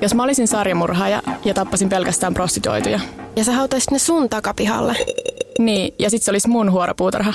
Jos mä olisin sarjamurhaaja ja tappasin pelkästään prostituoituja. Ja sä hautaisit ne sun takapihalle. Niin, ja sit se olisi mun huoropuutarha.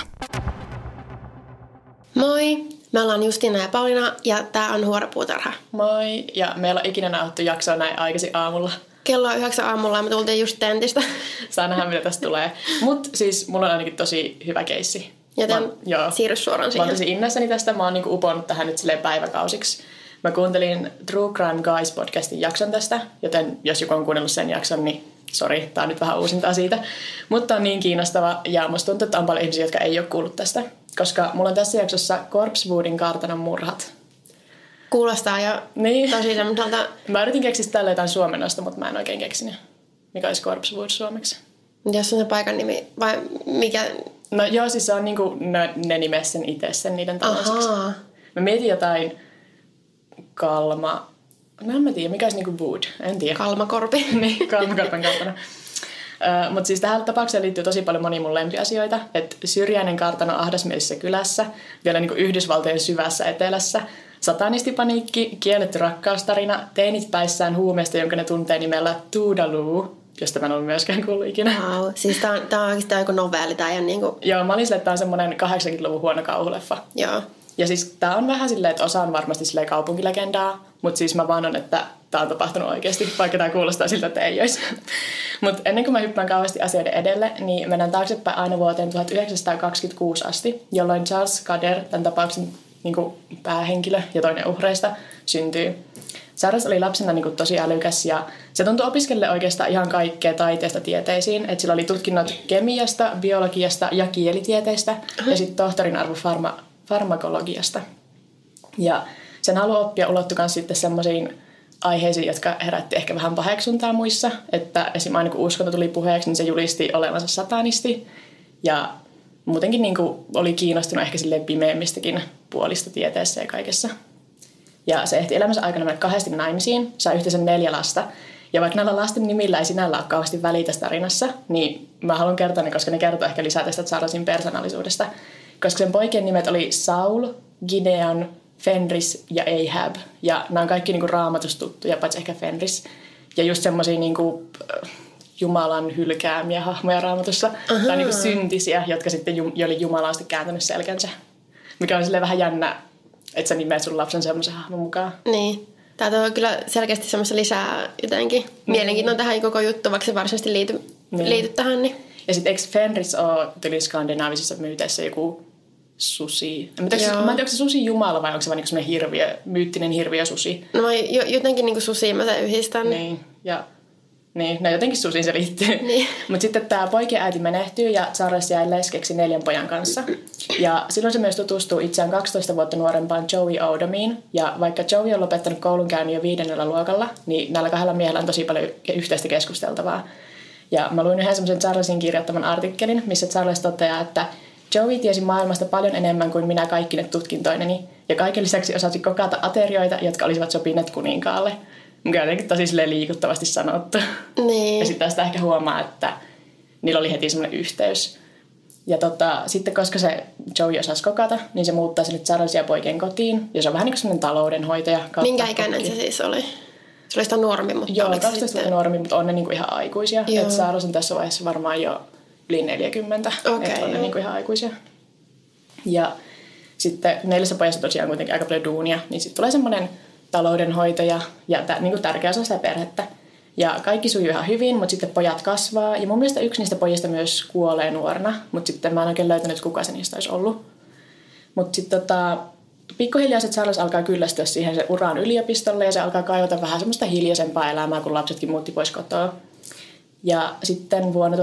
Moi, me ollaan Justiina ja Pauliina ja tää on Huoropuutarha. Moi, ja meillä on ikinä nauhoittu jaksoa näin aikaisin aamulla. Kello on 9 aamulla ja me tultiin just tentistä. Saa nähdä, mitä tästä tulee. Mut siis mulla on ainakin tosi hyvä keissi. Joten siirry suoraan siihen. Mä oon tosi innoissani tästä. Mä oon niinku uponnut tähän nyt silleen päiväkausiksi. Mä kuuntelin True Crime Guys podcastin jakson tästä, joten jos joku on kuunnellut sen jakson, niin sori, tää on nyt vähän uusintaa siitä. Mutta on niin kiinnostava ja musta tuntuu, että on paljon ihmisiä, jotka ei ole kuullut tästä. Koska mulla on tässä jaksossa Corpsewoodin kartanon murhat. Kuulostaa jo tosi semmoiselta. Mä yritin keksiä tällä jotain suomennosta, mutta mä en oikein keksinyt. Mikä olisi Corpsewood suomeksi? Jos on se paikan nimi vai mikä? No joo, siis se on niinku ne nimes sen itse sen niiden tällaiseksi. Mä mietin jotain Kalma. No en mä tiedä, mikä olisi niinku Wood. En tiedä. Kalmakorpi. Niin, Kalmakorpen kartano. Mutta siis tähän tapaukseen liittyy tosi paljon monia mun lempiasioita. Että syrjäinen kartano ahdasmielisessä kylässä, vielä niinku Yhdysvaltojen syvässä etelässä, satanistipaniikki, kielletty rakkaustarina, teinit päissään huumeesta, jonka ne tuntee nimellä Toodaloo, josta mä en ollut myöskään kuullut ikinä. Wow. Siis tää on oikeastaan joku novelli. Tää ei ole niinku. Joo, mä olin silleen, että tää on semmonen 80-luvun huono kauhuleffa. Joo. Ja siis tää on vähän silleen, että osa on varmasti silleen kaupunkilegendaa, mutta siis mä vannon, että tää on tapahtunut oikeasti, vaikka tää kuulostaa siltä, että ei olisi. Mutta ennen kuin mä hyppään kauheasti asioiden edelle, niin mennään taaksepäin aina vuoteen 1926 asti, jolloin Charles Scudder, tämän tapauksen niin kuin päähenkilö ja toinen uhreista, syntyy. Charles oli lapsena niin kuin tosi älykäs ja se tuntui opiskelle oikeastaan ihan kaikkea taiteesta tieteisiin. Et sillä oli tutkinnot kemiasta, biologiasta ja kielitieteistä ja sitten tohtorin arvo farmakologiasta. Ja sen halu oppia ulottui myös sitten semmoisiin aiheisiin, jotka herätti ehkä vähän paheksuntaa muissa. Että esimerkiksi aina kun uskonto tuli puheeksi, niin se julisti olevansa satanisti. Ja muutenkin niin kuin oli kiinnostunut ehkä silleen pimeämmistäkin puolista tieteessä ja kaikessa. Ja se ehti elämänsä aikana mennä 2 naimisiin, sai yhteensä 4 lasta. Ja vaikka näillä lasten nimillä ei sinällä ole kauheasti väliä tässä tarinassa, niin mä haluan kertoa ne, koska ne kertoo ehkä lisää tästä Charlesin persoonallisuudesta. Koska sen poikien nimet oli Saul, Gideon, Fenris ja Ahab. Ja nämä on kaikki niinku raamatustuttuja, paitsi ehkä Fenris. Ja just semmosia niinku Jumalan hylkäämiä hahmoja raamatussa. Tai niinku syntisiä, jotka sitten oli Jumala asti kääntänyt selkänsä. Mikä on silleen vähän jännä, että sä nimeät sun lapsen semmoisen hahmon mukaan. Niin. Tää on kyllä selkeästi semmoista lisää jotenkin mielenkiintoa tähän koko juttu, vaikka se varsinaisesti liity tähän. Niin. Ja sitten eikö Fenris ole tuli skandinaavisissa myyteissä joku susi? Mä en tiedä, onko se susi jumala vai onko se vaan niinku semmoinen myyttinen hirviö susi? No jotenkin niinku susi mä sen yhdistän. Niin, ja no jotenkin susiin se liittyy. Niin. Mutta sitten tämä poikien äiti menehtyy ja Charles jäi leskeksi 4 pojan kanssa. Ja silloin se myös tutustuu itseään 12 vuotta nuorempaan Joey Odomiin. Ja vaikka Joey on lopettanut koulunkäynnin jo 5. luokalla, niin näillä 2 miehellä on tosi paljon yhteistä keskusteltavaa. Ja mä luin yhden semmoisen Charlesin kirjoittaman artikkelin, missä Charles toteaa, että Joey tiesi maailmasta paljon enemmän kuin minä kaikkine tutkintoineni. Ja kaiken lisäksi osasi kokata aterioita, jotka olisivat sopineet kuninkaalle. Mikä on jotenkin tosi liikuttavasti sanottu. Niin. Ja sitten tästä ehkä huomaa, että niillä oli heti semmoinen yhteys. Ja sitten koska se Joey osasi kokata, niin se muuttaa sinne Charlesia poikien kotiin. Ja se on vähän niin kuin semmoinen taloudenhoitaja. Minkä ikäinen se siis oli? Se oli sitä nuorempi, mutta joo, 12 vuotta nuorempi, mutta on ne niinku ihan aikuisia. Että Charles on tässä vaiheessa varmaan jo yli 40. Okay, että on ne niinku ihan aikuisia. Ja sitten 4 pojassa tosiaan kuitenkin aika paljon duunia. Niin sitten tulee semmoinen taloudenhoitaja ja niinku tärkeä osa sitä perhettä. Ja kaikki sujuu ihan hyvin, mutta sitten pojat kasvaa. Ja mun mielestä yksi niistä pojista myös kuolee nuorena. Mutta sitten mä en oikein löytänyt, kuka se niistä olisi ollut. Mutta sitten pikkuhiljaa se Charles alkaa kyllästyä siihen se uraan yliopistolle ja se alkaa kaivata vähän semmoista hiljaisempaa elämää, kun lapsetkin muutti pois kotoa. Ja sitten vuonna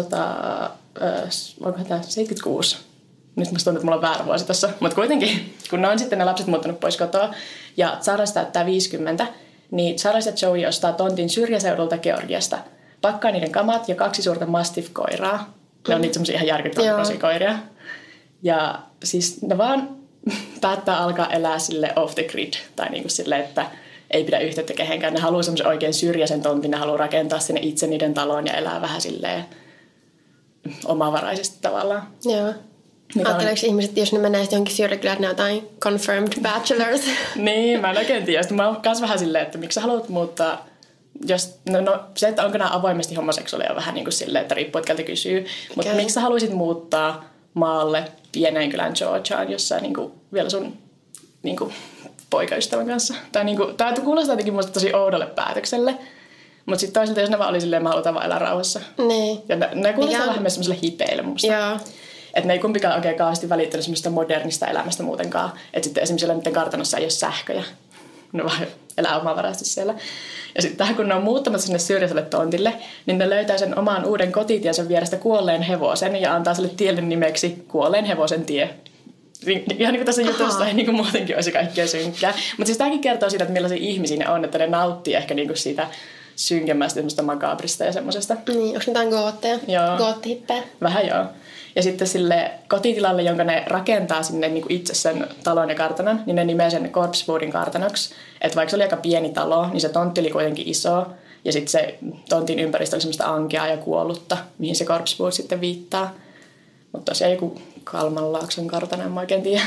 1976, nyt musta tuntuu, että mulla on väärä vuosi tossa, mutta kuitenkin, kun ne on sitten ne lapset muuttanut pois kotoa ja Charles täyttää 50, niin Charles ja Joey ostaa tontin syrjäseudulta Georgiasta, pakkaa niiden kamat ja 2 suurta mastiff-koiraa. Ne on niitä semmosia ihan järkyttäviä koiria. Ja siis ne vaan päättää alkaa elää sille off the grid, tai niinku sille, että ei pidä yhteyttä kehenkään. Ne haluaa semmoisen oikein syrjäisen tontin, ne haluaa rakentaa sinne itse niiden taloon ja elää vähän silleen omavaraisesti tavallaan. Joo. Ajatteleeko ihmiset, jos ne menee johonkin syrjäkylään, että ne on jotain confirmed bachelors? Niin, mä en oikein tiedä. Sitten mä oon kans vähän silleen, että miksi sä haluat muuttaa, jos, no se, että onko nämä avoimesti homoseksuaaleja vähän niin kuin silleen, että riippuu, että keltä kysyy. Mutta miksi sä haluaisit muuttaa maalle pieneen kylän Georgiaan, jossa niin kuin vielä sun niin kuin poikaystävän kanssa? Tai niin kuin, tämä kuulostaa jotenkin musta tosi oudolle päätökselle. Mutta sitten toisaalta, jos ne vaan oli silleen, mä halutaan vaan elää rauhassa. Niin. Ja ne kuulostaa vähän myös semmoiselle hipeille musta. Joo. Että ne ei kumpikaan oikein kauheasti välittänyt semmoista modernista elämästä muutenkaan. Että sitten esimerkiksi siellä niiden kartanossa ei ole sähköjä. Ne vaan elää omavaraisesti siellä. Ja sitten kun ne on muuttamassa sinne syrjäiselle tontille, niin ne löytää sen oman uuden kotitiensä vierestä kuolleen hevosen ja antaa sille tielle nimeksi Kuolleen hevosen tie. Ihan niin kuin tässä jutussa ei niin kuin muutenkin olisi kaikkea synkkää. Mutta siis tämäkin kertoo siitä, että millaisia ihmisiä ne on, että ne nauttii ehkä niin kuin siitä synkemmästä, semmoista makabrista ja semmoisesta. Niin, onko ne jotain gootteja? Joo. Goottihippejä? Vähän joo. Ja sitten sille kotitilalle, jonka ne rakentaa sinne niin kuin itse sen talon ja kartanon, niin ne nimeää sen Corpsewoodin kartanoksi. Että vaikka se oli aika pieni talo, niin se tontti oli kuitenkin iso. Ja sitten se tontin ympäristö oli semmoista ankeaa ja kuollutta, mihin se Corpsewood sitten viittaa. Mutta tosiaan joku Kalmanlaakson kartano, en mä oikein tiedä.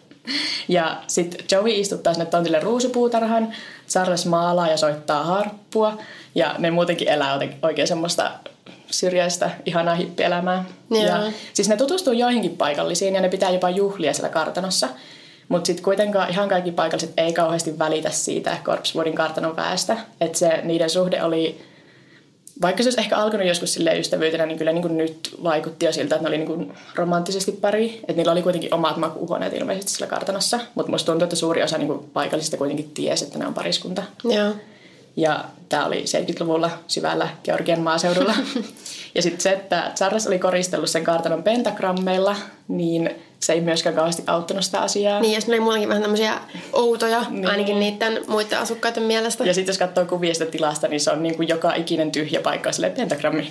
Ja sitten Joey istuttaa sinne tontille ruusupuutarhan, Charles maalaa ja soittaa harppua. Ja ne muutenkin elää oikein semmoista syrjäistä, ihanaa hippielämää. Ja siis ne tutustuu joihinkin paikallisiin ja ne pitää jopa juhlia siellä kartanossa. Mutta sitten kuitenkaan ihan kaikki paikalliset ei kauheasti välitä siitä Corpsewoodin kartanon väestä. Että se niiden suhde oli, vaikka se olisi ehkä alkanut joskus silleen ystävyytenä, niin kyllä niin kuin nyt vaikutti jo siltä, että ne oli niin kuin romanttisesti pari. Että niillä oli kuitenkin omat makuuhuoneet ilmeisesti sillä kartanossa. Mutta musta tuntuu, että suuri osa niin kuin paikallisista kuitenkin tiesi, että ne on pariskunta. Joo. Ja tämä oli 70-luvulla syvällä Georgian maaseudulla. Ja sitten se, että Charles oli koristellut sen kartanon pentagrammeilla, niin se ei myöskään kauheasti auttanut sitä asiaa. Niin, ja sitten oli muutenkin vähän tämmöisiä outoja, niin. Ainakin niiden muiden asukkaiden mielestä. Ja sitten jos katsoo kuvia sitä tilasta, niin se on niin kuin joka ikinen tyhjä paikka silleen pentagrammi.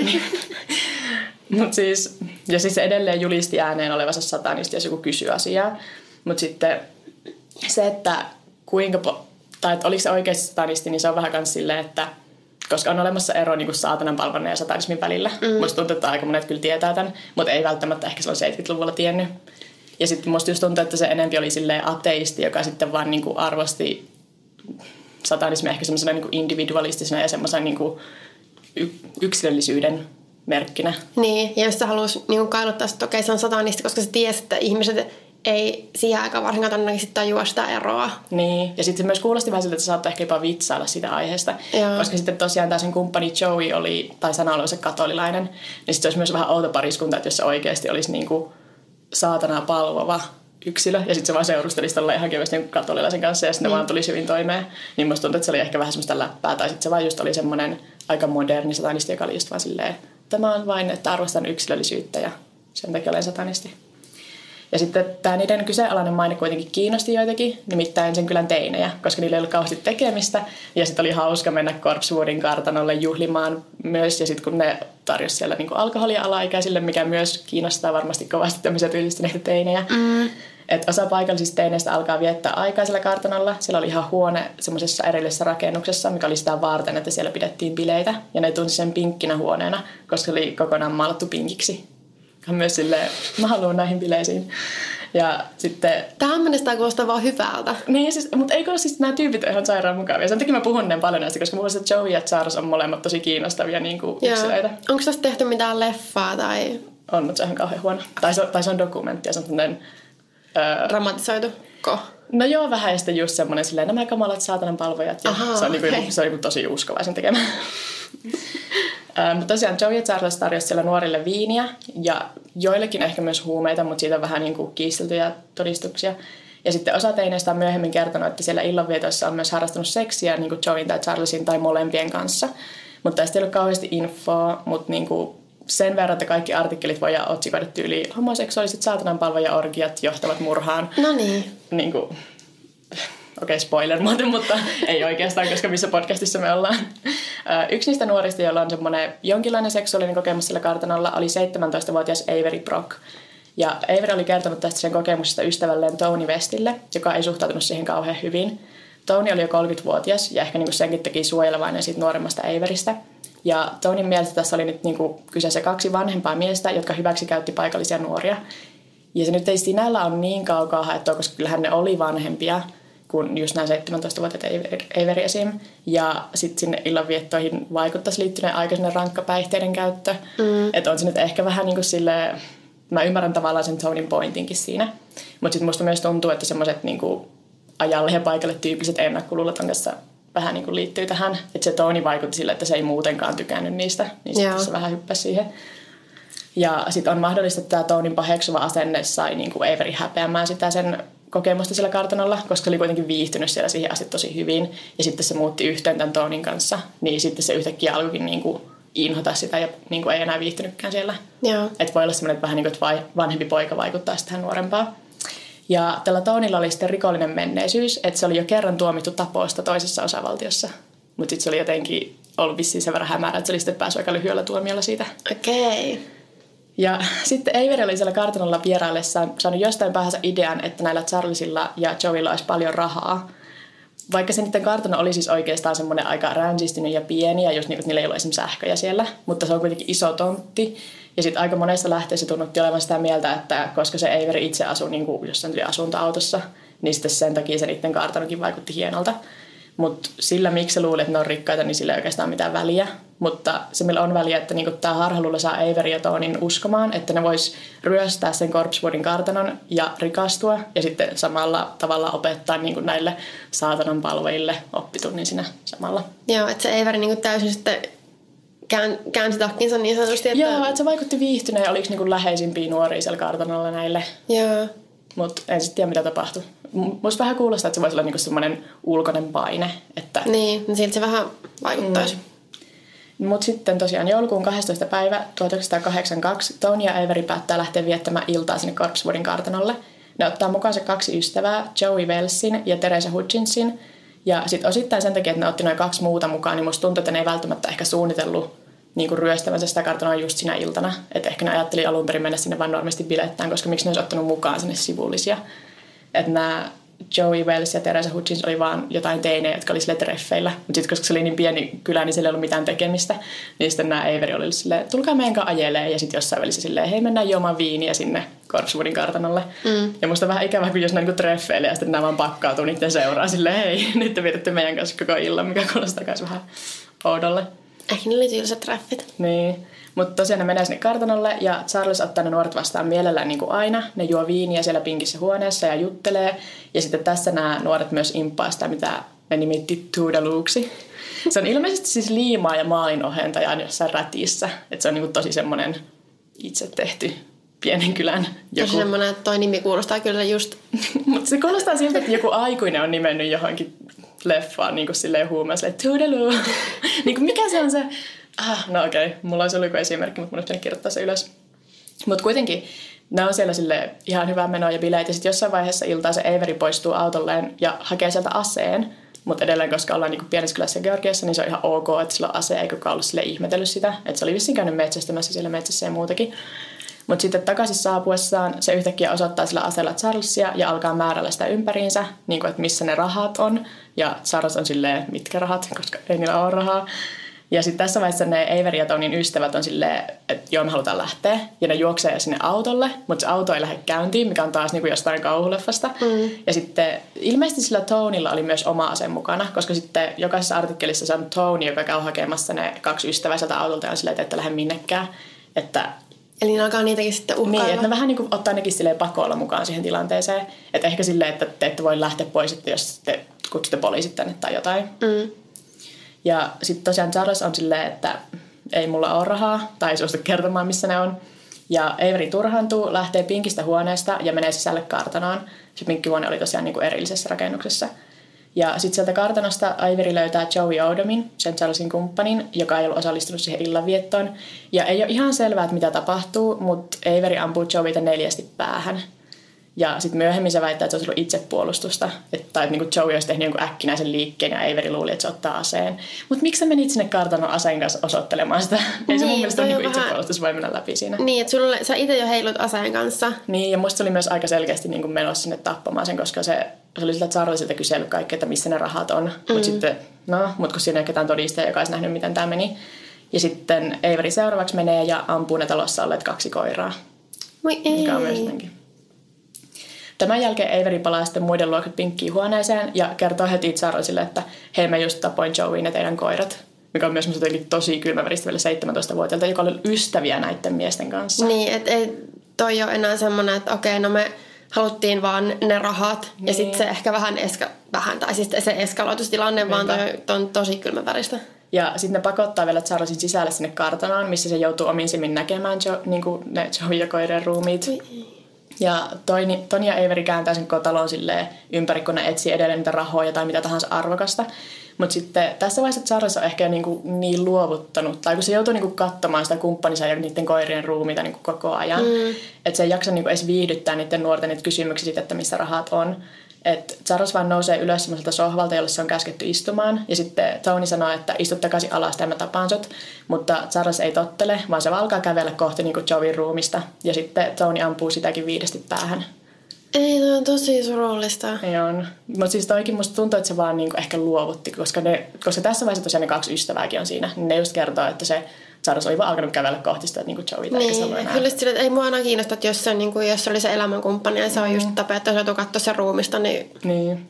Mut siis, ja siis se edelleen julisti ääneen olevansa satanisti, jos joku kysyy asiaa. Mutta sitten se, että kuinka tai että oliko se oikeasti satanisti, niin se on vähän kans silleen, että koska on olemassa ero niin kuin saatanan palvonnan ja satanismin välillä. Musta tuntuu, että aika monet kyllä tietää tämän, mutta ei välttämättä ehkä silloin 70-luvulla tiennyt. Ja sitten musta just tuntuu, että se enempi oli silleen ateisti, joka sitten vaan niin kuin arvosti satanismia ehkä semmoisena niin kuin individualistisena ja semmoisen niin kuin yksilöllisyyden merkkinä. Niin, ja jos sä halus niin kailuttaa, että okei, se on satanisti, koska sä tiesi, että ihmiset ei siihen aikaan varsinkaan todennäköisesti tajua sitä eroa. Niin, ja sitten se myös kuulosti vähän siltä, että sä saattoi ehkä jopa vitsailla sitä aiheesta. Joo. Koska sitten tosiaan tämä sen kumppani Joey oli, tai sanalloisen katolilainen, niin sitten se olisi myös vähän outo pariskunta, että jos se oikeasti olisi niinku saatanaa palvova yksilö, ja sitten se vaan seurustelisi tällä ihan kevyesti niin katolilaisen kanssa, ja sitten ne vaan tulisi hyvin toimeen. Niin musta tuntuu, että se oli ehkä vähän semmoista läppää, tai sitten se vaan just oli semmoinen aika moderni satanisti, joka oli just vaan silleen, tämä on vain, että arvostan yksilöllisyyttä, ja sen takia olen satanisti. Ja sitten tämä niiden kyseenalainen maine kuitenkin kiinnosti joitakin, nimittäin sen kylän teinejä, koska niillä ei ollut kauheasti tekemistä. Ja sitten oli hauska mennä Corpsewoodin kartanolle juhlimaan myös. Ja sitten kun ne tarjosi siellä niinku alkoholia alaikäisille, mikä myös kiinnostaa varmasti kovasti tämmöisiä tyylistyneitä teinejä. Että osa paikallisista teineistä alkaa viettää aikaisella kartanolla. Siellä oli ihan huone semmoisessa erillisessä rakennuksessa, mikä oli sitä varten, että siellä pidettiin bileitä. Ja ne tunsi sen pinkkinä huoneena, koska se oli kokonaan maalattu pinkiksi. On myös silleen, mä haluan näihin bileisiin. Ja sitten tähän mennessä tämä kuulostaa vaan hyvältä. Niin, siis, mutta eikö siis nämä tyypit ole ihan sairaan mukavia. Sen takia mä puhun ne paljon näistä, koska mun mielestä Joey ja Charles on molemmat tosi kiinnostavia niin kuin yksilöitä. Onko tästä tehty mitään leffaa tai on, mutta se on ihan kauhean huono. Tai se on dokumentti ja semmoinen dramatisoituko? No joo, vähän ja sitten just semmoinen silleen, nämä kamalat saatanan palvojat. Ja se on, niin se on tosi uskovaisen tekemä. Mutta tosiaan Joey ja Charles tarjosi siellä nuorille viiniä ja joillekin ehkä myös huumeita, mutta siitä on vähän niin kuin kiisteltyjä todistuksia. Ja sitten osa teineistä on myöhemmin kertonut, että siellä illanvietoissa on myös harrastanut seksiä niin kuin Joeyn tai Charlesin tai molempien kanssa. Mutta tästä ei ollut kauheasti infoa, mutta niin kuin sen verran, että kaikki artikkelit voidaan otsikoida tyyliin homoseksuaaliset saatananpalvoja-orgiat johtavat murhaan. No niin. Okei, spoiler muuten, mutta ei oikeastaan, koska missä podcastissa me ollaan. Yksi niistä nuorista, jolla on semmoinen jonkinlainen seksuaalinen kokemus sillä kartanolla, oli 17-vuotias Avery Brock. Ja Avery oli kertonut tästä sen kokemuksesta ystävälleen Tony Westille, joka ei suhtautunut siihen kauhean hyvin. Tony oli jo 30-vuotias ja ehkä senkin teki suojelevainen siitä nuoremmasta Averystä. Ja Tonyn mielestä tässä oli nyt kyseessä 2 vanhempaa miestä, jotka hyväksikäytti paikallisia nuoria. Ja se nyt ei sinällä ole niin kaukaa haettua, koska kyllähän ne oli vanhempia kuin just nämä 17-vuotiaat Avery esim. Ja sitten sinne illanviettoihin vaikuttaisi liittyneen aika sinne rankka päihteiden käyttö. Että on se nyt ehkä vähän niin kuin silleen, mä ymmärrän tavallaan sen Tonin pointinkin siinä. Mutta sitten musta myös tuntuu, että semmoiset niin kuin ajalle ja paikalle tyypilliset ennakkoluulot on kanssa vähän niin kuin liittyy tähän. Että se Tony vaikutti sille, että se ei muutenkaan tykännyt niistä. Niin sitten se vähän hyppäsi siihen. Ja sitten on mahdollista, että tämä Tonin paheksuva asenne sai niin kuin Avery häpeämään sitä sen kokemusta sillä kartanolla, koska se oli kuitenkin viihtynyt siellä siihen asti tosi hyvin. Ja sitten se muutti yhteen tämän Tonin kanssa. Niin sitten se yhtäkkiä alkoikin niin kuin inhota sitä ja niin kuin ei enää viihtynytkään siellä. Että voi olla semmoinen, että vähän niin kuin, että vanhempi poika vaikuttaa sitten tähän nuorempaan. Ja tällä Tonilla oli sitten rikollinen menneisyys, että se oli jo kerran tuomittu tapoista toisessa osavaltiossa. Mutta sitten se oli jotenkin ollut vissiin sen verran hämärä, että se oli sitten päässyt aika lyhyellä tuomiolla siitä. Okei. Ja sitten Avery oli siellä kartanolla vieraillessaan saanut jostain päähänsä idean, että näillä Charlesilla ja Joeylla olisi paljon rahaa. Vaikka se niiden kartano oli siis oikeastaan semmoinen aika ränsistynyt ja pieni, ja just niin, että niillä ei ollut esimerkiksi sähköjä siellä, mutta se on kuitenkin iso tontti. Ja sitten aika monessa lähteessä tunnutti olevan sitä mieltä, että koska se Avery itse asui niin kuin jossain asuntoautossa, niin sitten sen takia se niiden kartanokin vaikutti hienolta. Mutta sillä, miksi se luuli, että ne on rikkaita, niin sillä ei oikeastaan mitään väliä. Mutta se, millä on väliä, että niinku tämä harhaluulo saa Avery ja Tonin uskomaan, että ne vois ryöstää sen Corpsewoodin kartanon ja rikastua. Ja sitten samalla tavalla opettaa niinku näille saatanan palvojille oppitunnin siinä samalla. Joo, että se Avery niinku täysin sitten käänsi takkinsa niin sanotusti. Että... Joo, että se vaikutti viihtyneen ja oliko niinku läheisimpiä nuoria siellä kartanolla näille. Joo. Mutta en sitten tiedä, mitä tapahtui. Musta vähän kuulostaa, että se voisi olla niinku semmoinen ulkoinen paine. Että... Niin, siltä se vähän vaikuttaisi. Mutta sitten tosiaan joulukuun 12. päivä 1982 Tony ja Avery päättää lähteä viettämään iltaa sinne Corpsewoodin kartanolle. Ne ottaa mukaansa 2 ystävää, Joey Wellsin ja Teresa Hutchinsin. Ja sitten osittain sen takia, että ne otti noin 2 muuta mukaan, niin musta tuntuu, että ne ei välttämättä ehkä suunnitellut niinku ryöstävänsä sitä kartanoa just sinä iltana. Että ehkä ne ajatteli alun perin mennä sinne vaan normisti bilettään, koska miksi ne olisi ottanut mukaan sinne sivullisia. Että nämä Joey Wells ja Teresa Hutchins oli vaan jotain teinejä, jotka oli sille treffeillä. Mutta sitten koska se oli niin pieni kylä, niin sillä ei ollut mitään tekemistä. Niin sitten nämä Avery oli silleen, tulkaa meidän kanssa ajelee. Ja sitten jossain välissä silleen, hei mennään juomaan viiniä sinne Corpsewoodin kartanolle. Ja musta on vähän ikävä, kun jos ne niinku treffeille ja sitten nämä vaan pakkautuu niiden seuraa silleen, hei, nyt te vietätte meidän kanssa koko illan, mikä kuulostaa myös vähän oudolle. Ehkä ne oli tylsät treffit. Niin. Mutta tosiaan ne menee sinne kartanolle ja Charles ottaa ne nuoret vastaan mielellään niin kuin aina. Ne juo viiniä siellä pinkissä huoneessa ja juttelee. Ja sitten tässä nämä nuoret myös imppaa sitä, mitä ne nimitti Toodalooksi. Se on ilmeisesti siis liimaa ja maalinohentaja jossain rätissä. Että se on niin kuin tosi semmoinen itse tehty pienen kylän joku. Tosi semmoinen, että toi nimi kuulostaa kyllä just... Mutta se kuulostaa siltä, että joku aikuinen on nimennyt johonkin leffaan niin kuin silleen huumaan silleen Toodaloo. Niin kuin mikä se on se... No okei, mulla olisi ollut joku esimerkki, mutta mun olisi pitänyt kirjoittaa se ylös. Mutta kuitenkin ne on siellä sille ihan hyvää menoa ja bileet. Ja sitten jossain vaiheessa iltaa se Avery poistuu autolleen ja hakee sieltä aseen. Mutta edelleen, koska ollaan niinku pienessä kylässä Georgiassa, niin se on ihan ok, että sillä on ase, eikä kukaan ollut sille ihmetellyt sitä. Että se oli vissiin käynyt metsästämässä siellä metsässä ja muutakin. Mutta sitten takaisin saapuessaan se yhtäkkiä osoittaa sillä aseella Charlesia ja alkaa määrällä sitä ympäriinsä, niin kuin, että missä ne rahat on. Ja Charles on silleen, mitkä rahat, koska ei niillä ole rahaa. Ja sitten tässä vaiheessa ne Avery ja Tonin ystävät on silleen, että joo, me halutaan lähteä. Ja ne juoksee sinne autolle, mutta se auto ei lähde käyntiin, mikä on taas niinku jostain kauhuleffasta. Ja sitten ilmeisesti sillä Tonilla oli myös oma ase mukana, koska sitten jokaisessa artikkelissa se on Tony, joka käy hakemassa ne 2 ystävää sieltä autolta ja on silleen, että ette lähde minnekään. Että eli ne alkaa niitäkin sitten uhkailla. Niin, että ne vähän niin kuin ottaa nekin silleen pakolla mukaan siihen tilanteeseen. Että ehkä silleen, että te ette voi lähteä pois, että jos te kutsutte poliisit tänne tai jotain. Ja sitten tosiaan Charles on silleen, että ei mulla ole rahaa tai ei suostu kertomaan, missä ne on. Ja Avery turhaantuu, lähtee pinkistä huoneesta ja menee sisälle kartanoon. Se pinkkihuone oli tosiaan niin kuin erillisessä rakennuksessa. Ja sitten sieltä kartanosta Avery löytää Joey Odomin, sen Charlesin kumppanin, joka ei ollut osallistunut siihen illanviettoon. Ja ei ole ihan selvää, että mitä tapahtuu, mutta Avery ampuu Joeyta 4 päähän. Ja sitten myöhemmin se väittää, että se olisi ollut itsepuolustusta. Tai että niinku Joey olisi tehnyt jonkun äkkinäisen liikkeen ja Avery luuli, että se ottaa aseen. Mutta miksi sä menit sinne kartanon aseen kanssa osoittelemaan sitä? Ei se mun mielestä ole niinku itsepuolustus voi mennä läpi siinä. Niin, että sä itse jo heilut aseen kanssa. Niin, ja musta se oli myös aika selkeästi niinku menossa sinne tappamaan sen, koska se oli sillä Charlesilta kysellyt kaikkea, että missä ne rahat on. Mutta sitten, kun siinä ei ole ketään todistajaa, joka olisi nähnyt, miten tämä meni. Ja sitten Avery seuraavaksi menee ja ampuu ne talossa olleet 2 koiraa. Moi ei. Mikä on myös jotenkin Tämän jälkeen Avery palaa sitten muiden luokse pinkkiin huoneeseen ja kertoo heti Charlesille, että hei, mä just tapoin Joeyn ja teidän koirat. Mikä on myös jotenkin tosi kylmäväristä vielä 17-vuotiaalta, joka oli ystäviä näiden miesten kanssa. Niin, että ei toi ole enää semmoinen, että okei, no me haluttiin vaan ne rahat. Niin. Ja sitten se ehkä tai siis se eskaloitustilanne, vaan toi on tosi kylmäväristä. Ja sitten ne pakottaa vielä Charlesin sisälle sinne kartanoon, missä se joutuu omin silmin näkemään ne Joey ja koirien ruumiit. Ja Toni ja Avery kääntää sen kotalon silleen ympäri, kun ne etsii edelleen niitä rahoja tai mitä tahansa arvokasta. Mutta sitten tässä vaiheessa Charles on ehkä niin luovuttanut, tai kun se joutuu katsomaan sitä kumppaninsa ja niiden koirien ruumiita koko ajan, että se ei jaksa edes viihdyttää niiden nuorten niitä kysymyksiä siitä, että missä rahat on. Että Charles vaan nousee ylös semmoiselta sohvalta, jolle se on käsketty istumaan. Ja sitten Tony sanoo, että istut takaisin alas ja mä tapaan sut. Mutta Charles ei tottele, vaan se alkaa kävellä kohti Joeyn ruumista. Ja sitten Tony ampuu sitäkin 5 päähän. Ei, toi on tosi surullista. Joo. Mutta siis toikin musta tuntuu, että se vaan ehkä luovutti. Koska tässä vaiheessa tosiaan ne 2 ystävääkin on siinä. Niin ne just kertoo, että se Charles oli vaan alkanut kävellä kohti sitä Joeyta. Niin, kyllä sille, että ei mua aina kiinnosta, että jos se oli se elämänkumppani ja se on just tapettu, jos joutuu katsoa sen ruumista, niin...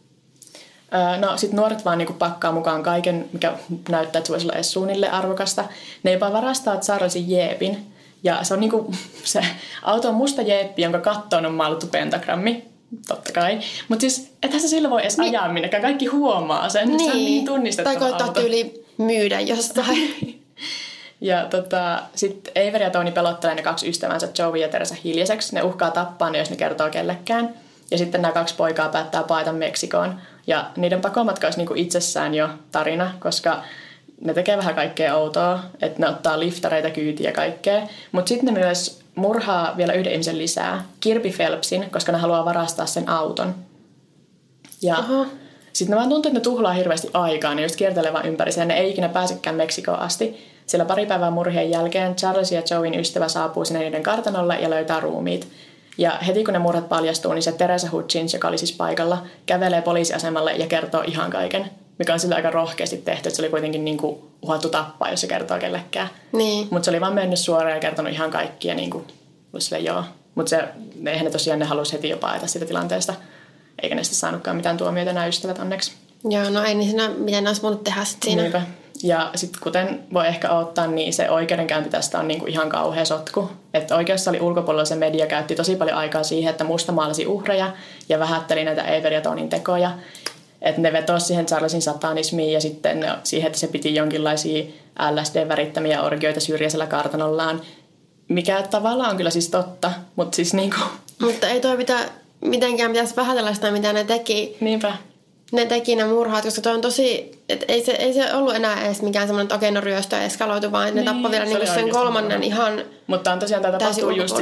No sit nuoret vaan pakkaa mukaan kaiken, mikä näyttää, että se voisi olla edes suunnilleen arvokasta. Ne jopa varastaa Charlesin jeepin. Ja se on se auto on musta jeeppi, jonka kattoon on maalattu pentagrammi. Totta kai. Mutta siis ethän se sillä voi edes ajaa minnekään. Kaikki huomaa sen. Niin. Se on niin tunnistettava auto. Tai koittaa tyyli myydä jostain. Ja sitten Avery ja Tony pelottelee ne 2 ystävänsä Joey ja Teresa hiljaiseksi. Ne uhkaa tappaa ne, jos ne kertoo kellekään. Ja sitten nämä 2 poikaa päättää paeta Meksikoon. Ja niiden pakomatka olisi itsessään jo tarina, koska ne tekee vähän kaikkea outoa. Että ne ottaa liftareita, kyytiä ja kaikkea. Mutta sitten ne myös murhaa vielä yhden ihmisen lisää, Kirby Phelpsin, koska ne haluaa varastaa sen auton. Ja sitten ne vaan tuntuu, että ne tuhlaa hirveästi aikaa. Ne just kiertelee vaan ympäri sen. Ne ei ikinä pääsekään Meksikoon asti. Sillä pari päivää murhien jälkeen Charles ja Joeyn ystävä saapuu sinne niiden kartanolle ja löytää ruumiit. Ja heti kun ne murhat paljastuu, niin se Teresa Hutchins, joka oli siis paikalla, kävelee poliisiasemalle ja kertoo ihan kaiken. Mikä on sillä aika rohkeasti tehty, että se oli kuitenkin uhattu tappaa, jos se kertoo kellekään. Niin. Mutta se oli vaan mennyt suoraan ja kertonut ihan kaikki ja joo. Mutta eihän ne tosiaan ne halusi heti jo paeta siitä tilanteesta. Eikä ne sitten saanutkaan mitään tuomioita nämä ystävät onneksi. Joo, no ei niin siinä, miten ne olisi voinut tehdä sit siinä. Niinpä. Ja sitten kuten voi ehkä odottaa, niin se oikeudenkäynti tästä on ihan kauhea sotku. Että oikeussalin ulkopuolella se media käytti tosi paljon aikaa siihen, että mustamaalasi uhreja ja vähätteli näitä Avery ja Tonin tekoja. Että ne vetosi siihen Charlesin satanismiin ja sitten siihen, että se piti jonkinlaisia LSD-värittämiä orgioita syrjäisellä kartanollaan. Mikä tavallaan on kyllä siis totta, mutta siis Mutta ei toi mitenkään pitäisi vähätellä sitä, mitä ne teki. Niinpä. Ne teki ne murhaat, koska toi on tosi... Ei se ollut enää edes mikään semmoinen, että okei, no ryöstö eskaloitu, vaan ne tappoi vielä sen 3. ihan mutta on tosiaan tämä tapahtuu just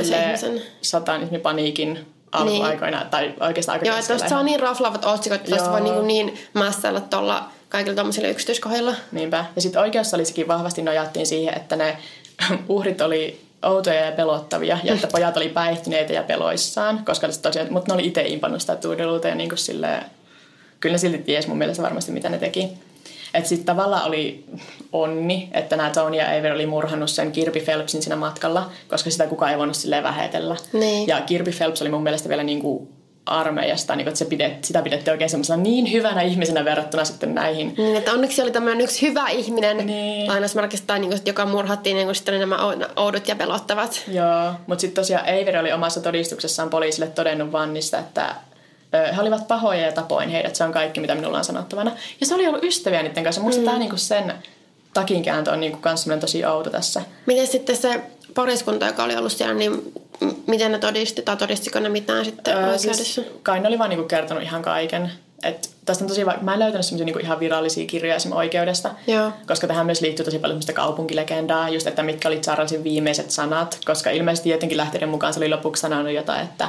satanismipaniikin alkuaikoina, niin. Tai oikeastaan aika. Joo, että tuosta saa niin raflaavat otsikot, että tuosta voi niin mässäillä tuolla kaikilla tuollaisilla yksityiskohdilla. Niinpä. Ja sitten oikeussalissakin vahvasti nojattiin siihen, että ne uhrit oli outoja ja pelottavia, ja että pojat oli päihtyneitä ja peloissaan, koska tosiaan, mutta ne oli itse impannut sitä tuudeluuta ja silleen, kyllä ne silti tiesi mun mielestä varmasti, mitä ne teki. Että sitten tavallaan oli onni, että nämä Tony ja Avery oli murhannut sen Kirby Phelpsin siinä matkalla, koska sitä kukaan ei voinut silleen vähätellä. Niin. Ja Kirby Phelps oli mun mielestä vielä armeijasta, että sitä pidettiin oikein semmoisena niin hyvänä ihmisenä verrattuna sitten näihin. Niin, että onneksi oli tämmöinen yksi hyvä ihminen, lainausmerkistä, tai joka murhattiin, sitten nämä oudot ja pelottavat. Joo, mutta sitten tosiaan Avery oli omassa todistuksessaan poliisille todennut Vannista, että he olivat pahoja ja tapoin heidät. Se on kaikki, mitä minulla on sanottavana. Ja se oli ollut ystäviä niiden kanssa. Musta tämä sen takinkääntö on kans tosi outo tässä. Miten sitten se pariskunta, joka oli ollut siellä, niin miten ne todisti, tai todistiko ne mitään sitten oikeudessa? Siis, kai ne oli vaan kertonut ihan kaiken. Tästä on tosi mä en löytänyt semmoisia ihan virallisia kirjoja oikeudesta. Joo. Koska tähän myös liittyy tosi paljon semmoista kaupunkilegendaa, just että mitkä oli Charlesin viimeiset sanat. Koska ilmeisesti jotenkin lähteiden mukaan se oli lopuksi sanonut jotain, että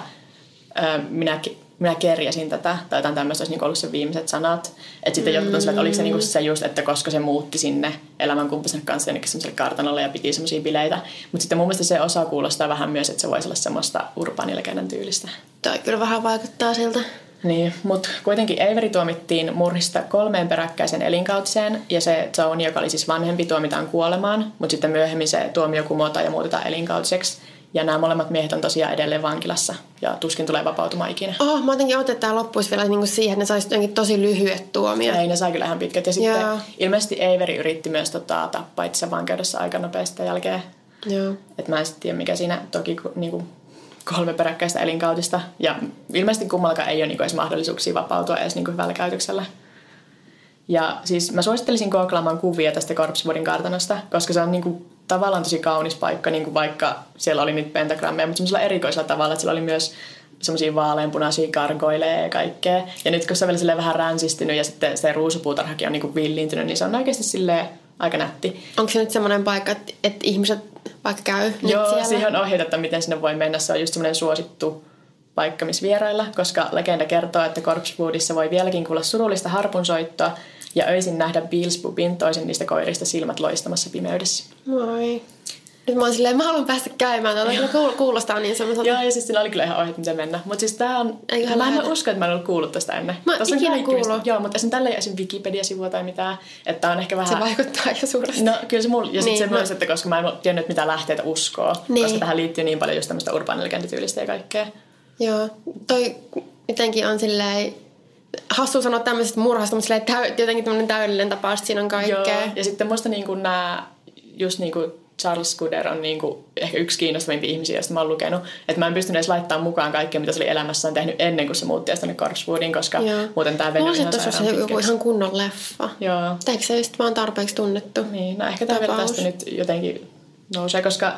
minä kerjäsin tätä, tai jotain tämmöistä olisi ollut se viimeiset sanat. Että sitten jotkut on sillä, että oliko se just, että koska se muutti sinne elämänkumppanisen kanssa jonnekin semmoiselle kartanolle ja piti semmoisia bileitä. Mutta sitten mun mielestä se osa kuulostaa vähän myös, että se voisi olla semmoista urbaanilegendan tyylistä. Toi kyllä vähän vaikuttaa siltä. Niin, mutta kuitenkin Avery tuomittiin murhista 3 peräkkäisen elinkautiseen, ja se Tony, joka oli siis vanhempi, tuomitaan kuolemaan, mutta sitten myöhemmin se tuomio kumotaan ja muutetaan elinkautiseksi. Ja nämä molemmat miehet on tosiaan edelleen vankilassa ja tuskin tulee vapautumaan ikinä. Mä jotenkin otin, että tämä loppuisi vielä niin kuin siihen, että ne saisi jotenkin tosi lyhyet tuomiot. Ei, ne sai kyllä ihan pitkät. Ja sitten ilmeisesti Avery yritti myös tappaa itse vankeudessa aika nopeasti jälkeen. Joo. Että mä en sitten tiedä, mikä siinä toki niinku 3 peräkkäistä elinkautista. Ja ilmeisesti kummallakaan ei ole niinku edes mahdollisuuksia vapautua edes niinku hyvällä käytöksellä. Ja siis mä suosittelisin googlaamaan kuvia tästä Corpsewoodin kartanosta, koska se on niinku tavallaan tosi kaunis paikka, niinku vaikka siellä oli niitä pentagrammeja, mutta semmoisella erikoisella tavalla, että siellä oli myös semmoisia vaaleanpunaisia gargoileja ja kaikkea. Ja nyt kun se on vielä vähän ränsistynyt ja sitten se ruusupuutarhakin on niinku villiintynyt, niin se on oikeasti silleen aika nätti. Onko se nyt semmoinen paikka, että ihmiset vaikka käy Joo, nyt siellä? siihen on ohjeita, että miten sinne voi mennä. Se on just semmoinen suosittu paikka, missä vierailla, koska legenda kertoo, että Corpsewoodissa voi vieläkin kuulla surullista harpunsoittoa ja öisin nähdä Beelzebubin, toisen niistä koirista, silmät loistamassa pimeydessä. Moi. Nyt mä oon silleen, mä haluan päästä käymään. Kyllä kuulostaa niin semmoiselta. Joo, ja siis siinä oli kyllä ihan ohjeet, miten mennä. Mutta siis tää on... Mä en usko, että mä en ollut kuullut tästä ennen. Mä ikinä kuullut. Joo, mutta tälleen esim. Wikipedia-sivua tai mitään. Että on ehkä vähän... Se vaikuttaa aika suuresti. No kyllä se mulla... Ja sitten se myös, että koska mä en tiennyt, mitä lähteitä uskoo. Niin. Koska tähän liittyy niin paljon just tämmöistä urbaanilegendatyylistä ja kaikkea. Joo. Toi jotenkin on silleen... Hassu sanoa tämmöisestä murhasta, mutta silleen jotenkin tämmöinen täydellinen tapaus, että siinä on kaikkea. Joo, ja sitten musta niinku nämä... Just niinku... Charles Scudder on niinku ehkä yksi kiinnostavimpia ihmisiä, joista mä oon lukenut. Että mä en pystynyt edes laittamaan mukaan kaikkea, mitä se oli elämässään tehnyt ennen kuin se muutti tänne Corpsewoodiin, koska muuten tää venyi ihan sairaan pitkäksi. Joku ihan kunnon leffa. Joo. Eikö se just vaan tarpeeksi tunnettu? Niin, no ehkä tää vielä tästä nyt jotenkin nousee, koska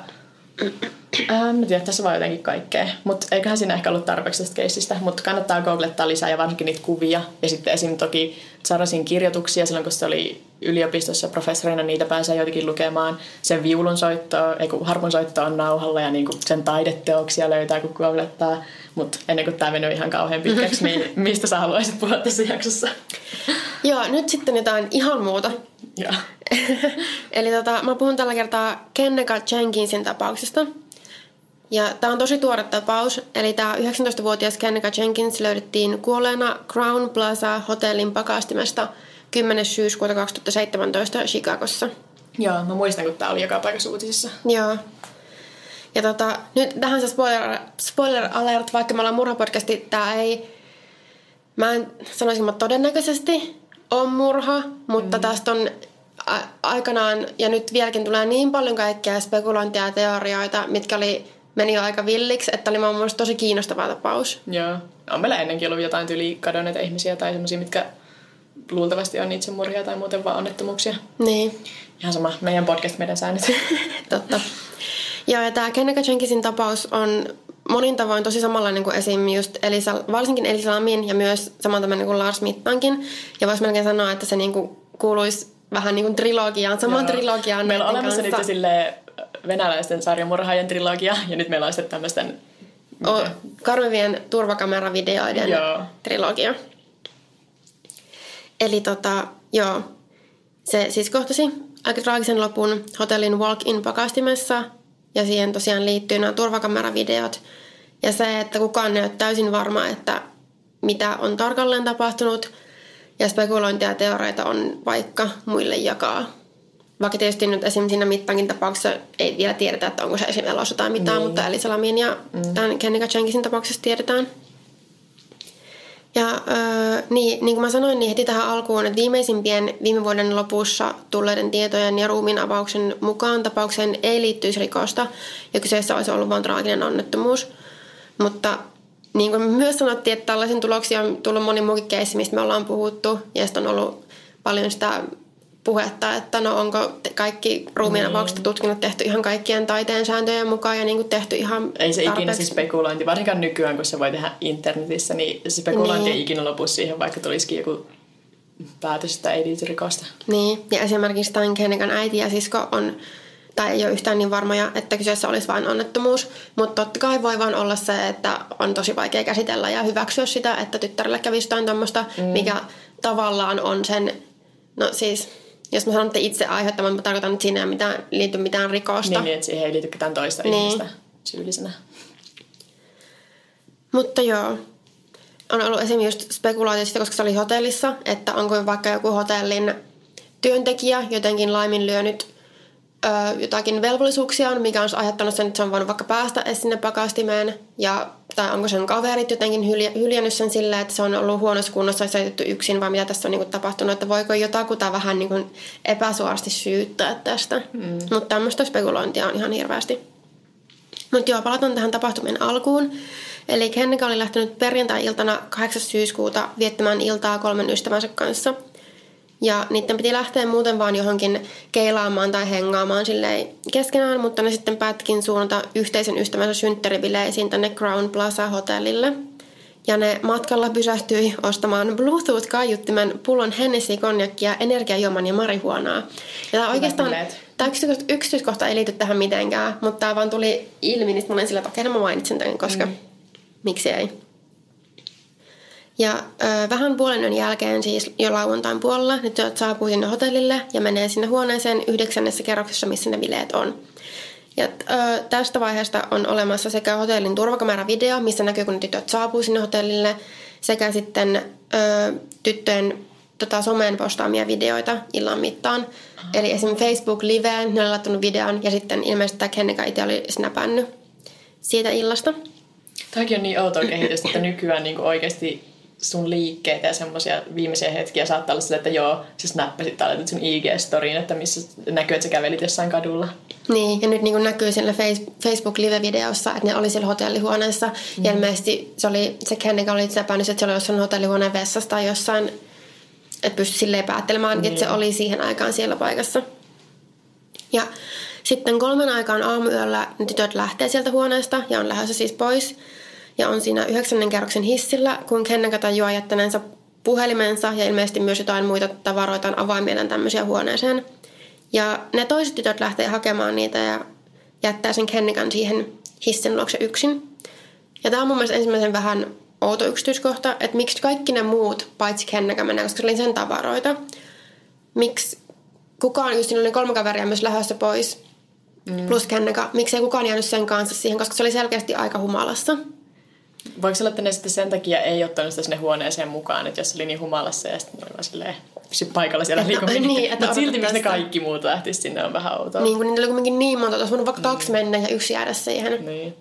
en tiedä, tässä vaan jotenkin kaikkea. Mutta eiköhän siinä ehkä ollut tarpeeksi tästä keissistä. Mutta kannattaa googlettaa lisää ja varsinkin niitä kuvia. Ja sitten esim. Toki Charlesin kirjoituksia silloin, kun se oli yliopistossa professorina, niitä pääsee jotenkin lukemaan. Sen harpunsoitto on nauhalla ja niinku sen taideteoksia löytää, kun googlettaa. Mutta ennen kuin tämä menee ihan kauhean pitkäksi, niin mistä sä haluaisit puhua tässä jaksossa? Joo, nyt sitten jotain ihan muuta. Joo. Eli mä puhun tällä kertaa Kenneka Jenkinsin tapauksesta. Ja tää on tosi tuore tapaus. Eli tää 19-vuotias Kenneka Jenkins löydettiin kuolleena Crown Plaza hotellin pakastimesta 10. syyskuuta 2017 Chicagossa. Joo, mä muistan, kun tää oli joka paikassa uutisissa. Joo. Ja nyt tähän se spoiler alert, vaikka me ollaan murhapodcasti, tää ei, mä en sanoisin, että todennäköisesti on murha, mutta tästä on aikanaan, ja nyt vieläkin tulee niin paljon kaikkea spekulointia ja teorioita, mitkä meni jo aika villiksi, että oli mun mielestä tosi kiinnostava tapaus. Joo. On meillä ennenkin ollut jotain tyyliä kadonneita ihmisiä tai semmosia, mitkä luultavasti on itsemurhia tai muuten vaan onnettomuuksia. Niin. Ihan sama. Meidän podcast, meidän säännöt. Totta. Joo, ja tämä Kenneka Jenkinsin tapaus on monin tavoin tosi samanlainen kuin esim. Just varsinkin Elisa Lamin ja myös samantainen kuin Lars Mittankin. Ja vois melkein sanoa, että se niinku kuuluisi vähän niin kuin trilogiaan, samaan trilogiaan. Meillä on olemassa nyt silleen venäläisten sarjamurhaajien trilogia ja nyt meillä on sitten tämmöisten... Karmivien turvakameravideoiden trilogia. Eli joo, se siis kohtasi aika traagisen lopun hotellin walk-in pakastimessa ja siihen tosiaan liittyy nämä turvakameravideot. Ja se, että kukaan ei ole täysin varma, että mitä on tarkalleen tapahtunut ja spekulointia ja teoreita on vaikka muille jakaa. Vaikka tietysti nyt esim. Siinä Mittankin tapauksessa ei vielä tiedetä, että onko se esim. Elossa tai mitään, mutta Elisa Lamin ja tämän Kenneka Jenkinsin tapauksessa tiedetään. Ja niin kuin mä sanoin, niin heti tähän alkuun, että viimeisimpien viime vuoden lopussa tulleiden tietojen ja ruumiin avauksen mukaan tapaukseen ei liittyisi rikosta ja kyseessä olisi ollut vain traaginen onnettomuus. Mutta niin kuin myös sanottiin, että tällaisen tuloksia on tullut moni muukin keissi, mistä me ollaan puhuttu ja sitten on ollut paljon sitä puhetta, että no onko kaikki ruumiin avaukset tutkinnot tehty ihan kaikkien taiteen sääntöjen mukaan ja niin kuin tehty ihan ei se ikinä se spekulointi, varsinkaan nykyään kun se voi tehdä internetissä, niin se spekulointi ei ikinä lopu siihen, vaikka tulisikin joku päätös, että ei liity rikosta. Niin, ja esimerkiksi tämän Kennekan äiti ja sisko ei ole yhtään niin varmoja, että kyseessä olisi vain onnettomuus, mutta totta kai voi vaan olla se, että on tosi vaikea käsitellä ja hyväksyä sitä, että tyttärelle kävisi jotain tämmöistä, mikä tavallaan on sen, no siis... Jos mä sanon, että itse aiheuttamaan, mä tarkoitan, että siinä ei liity mitään rikosta. Niin, että siihen ei liity ketään toista ihmistä syyllisenä. Mutta joo. On ollut esimerkiksi just spekulaatioista, koska se oli hotellissa, että onko vaikka joku hotellin työntekijä jotenkin laiminlyönyt jotakin velvollisuuksia on, mikä on aiheuttanut sen, että se on voinut vaikka päästä edes sinne pakastimeen. Tai onko sen kaverit jotenkin hyljännyt sen silleen, että se on ollut huonossa kunnossa ja se on jätetty yksin, vai mitä tässä on niinku tapahtunut, että voiko jotakuta vähän niinku epäsuorasti syyttää tästä. Mutta tämmöistä spekulointia on ihan hirveästi. Mutta joo, palataan tähän tapahtumien alkuun. Eli Kennegan oli lähtenyt perjantai-iltana 8. syyskuuta viettämään iltaa 3 ystävänsä kanssa. Ja niiden piti lähteä muuten vaan johonkin keilaamaan tai hengaamaan silleen keskenään, mutta ne sitten päättikin suunnata yhteisen ystävänsä synttäribileisiin tänne Crown Plaza-hotellille. Ja ne matkalla pysähtyi ostamaan Bluetooth-kaiuttimen, pullon Hennessy, konjakkia, energiajuoman ja marihuonaa. Ja tämä oikeastaan, tämä yksityiskohta ei liity tähän mitenkään, mutta tämä vaan tuli ilmi, niin mä olin sillä, että okei, mä mainitsen tämän, koska miksi ei. Ja vähän puolen yön jälkeen, siis jo lauantain puolella, ne tytöt saapuu sinne hotellille ja menee sinne huoneeseen 9. kerroksessa, missä ne bileet on. Ja tästä vaiheesta on olemassa sekä hotellin turvakameravideo, missä näkyy, kun ne tytöt saapuu sinne hotellille, sekä sitten tyttöjen someen postaamia videoita illan mittaan. Eli esimerkiksi Facebook Liveen, ne oli laittanut videon, ja sitten ilmeisesti tämä Kennegan itse oli snapannut siitä illasta. Tämäkin on niin outoa kehitystä, että nykyään niin oikeasti sun liikkeitä ja semmoisia viimeisiä hetkiä saattaa olla sillä, että joo, sä snappasit tai laitat sun IG-storiin, että missä näkyy, että sä kävelit jossain kadulla. Niin, ja nyt niin kuin näkyy siellä Facebook Live-videossa, että ne oli siellä hotellihuoneessa. Ja ilmeisesti se Kennegan oli snapannut, että se oli jossain hotellihuoneen vessassa tai jossain, että pystyi silleen päättelemään, että se oli siihen aikaan siellä paikassa. Ja sitten 3 aikaan aamuyöllä ne tytöt lähtee sieltä huoneesta ja on lähdössä siis pois. Ja on siinä 9. kerroksen hissillä, kun Kennegan tajuaa jättäneensä puhelimensa ja ilmeisesti myös jotain muita tavaroitaan avaimien tämmöisiä huoneeseen. Ja ne toiset tytöt lähtee hakemaan niitä ja jättää sen Kennegan siihen hissin luokse yksin. Ja tämä on mun mielestä ensimmäisen vähän outo yksityiskohta, että miksi kaikki ne muut, paitsi Kennegan menee, koska se oli sen tavaroita. Miksi kukaan, just siinä oli 3 kaveria myös lähdössä pois, plus Kennegan, miksei kukaan jäänyt sen kanssa siihen, koska se oli selkeästi aika humalassa. Voiko olla, että ne sitten sen takia ei ottanut sitä sinne huoneeseen mukaan, että jos se oli niin humalassa ja sitten oli vaan silleen pysy paikalla siellä liikuminen. Niin, mutta silti miksi ne kaikki muut lähtisi sinne on vähän outoa. Niin, kun niitä oli kuitenkin niin monta, olisi voinut vaikka 2 mennä ja 1 jäädä siihen. Niin.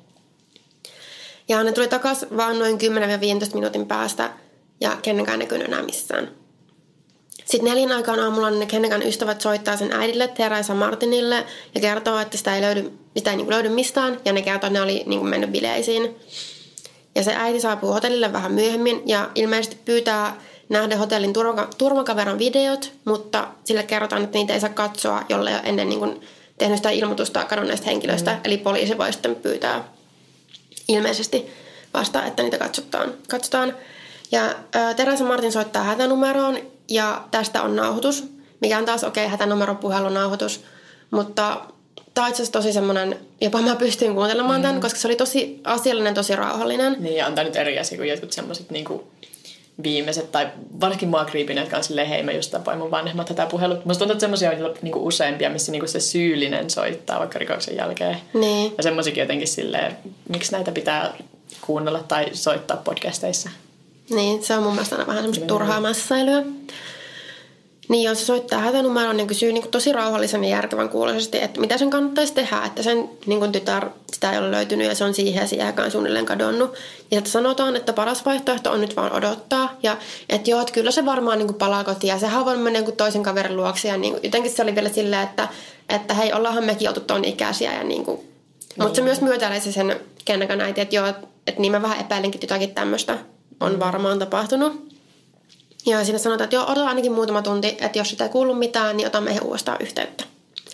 Ja ne tuli takaisin vaan noin 10-15 minuutin päästä ja Kennegan ei näkynyt enää missään. Sitten 4 aikaan aamulla ne Kennegan ystävät soittaa sen äidille, Teresa Martinille, ja kertoo, että sitä ei löydy mistään, ja ne kertoo, että ne oli niin kuin mennyt bileisiin. Ja se äiti saapuu hotellille vähän myöhemmin ja ilmeisesti pyytää nähdä hotellin turvakameran videot, mutta sille kerrotaan, että niitä ei saa katsoa, jollei ole ennen niin kuin tehnyt sitä ilmoitusta kadonneista henkilöistä. Eli poliisi voi sitten pyytää ilmeisesti vasta, että niitä katsotaan. Ja Teresa Martin soittaa hätänumeroon ja tästä on nauhoitus, mikä on taas hätänumeron puhelunauhoitus, mutta tämä on itse asiassa tosi semmoinen, jopa mä pystyin kuuntelemaan tämän, koska se oli tosi asiallinen, tosi rauhallinen. Niin, ja on tämä nyt eri asia kuin jotkut semmoiset niinku viimeiset, tai varsinkin mua kriipin, jotka on silleen, hei mä just tapoin mun vanhemmat hätäpuhelut. Musta tuntuu, että semmoisia on niinku useampia, missä niinku se syyllinen soittaa vaikka rikoksen jälkeen. Niin. Ja semmoisikin jotenkin silleen, miksi näitä pitää kuunnella tai soittaa podcasteissa. Niin, se on mun mielestä aina vähän semmoista turhaa massailyä. Niin, jos se soittaa hätänumeroon, niin kysyy niin tosi rauhallisen ja järkevän kuuloisesti, että mitä sen kannattaisi tehdä, että sen niin tytär sitä ei ole löytynyt ja se on siihen aikaan suunnilleen kadonnut. Ja että sanotaan, että paras vaihtoehto on nyt vaan odottaa ja että joo, että kyllä se varmaan niin palaa kotiin ja sehän voi mennä jonkun toisen kaverin luokse ja niin jotenkin se oli vielä silleen, että hei, ollaanhan mekin oltu ton ikäisiä ja niin kuin. Mutta se myös myötäilee sen Kennegan äiti, että joo, että niin mä vähän epäilenkin, että jotakin tämmöistä on varmaan tapahtunut. Ja siinä sanotaan, että joo, odota ainakin muutama tunti, että jos sitä ei kuulu mitään, niin otamme meihin uudestaan yhteyttä.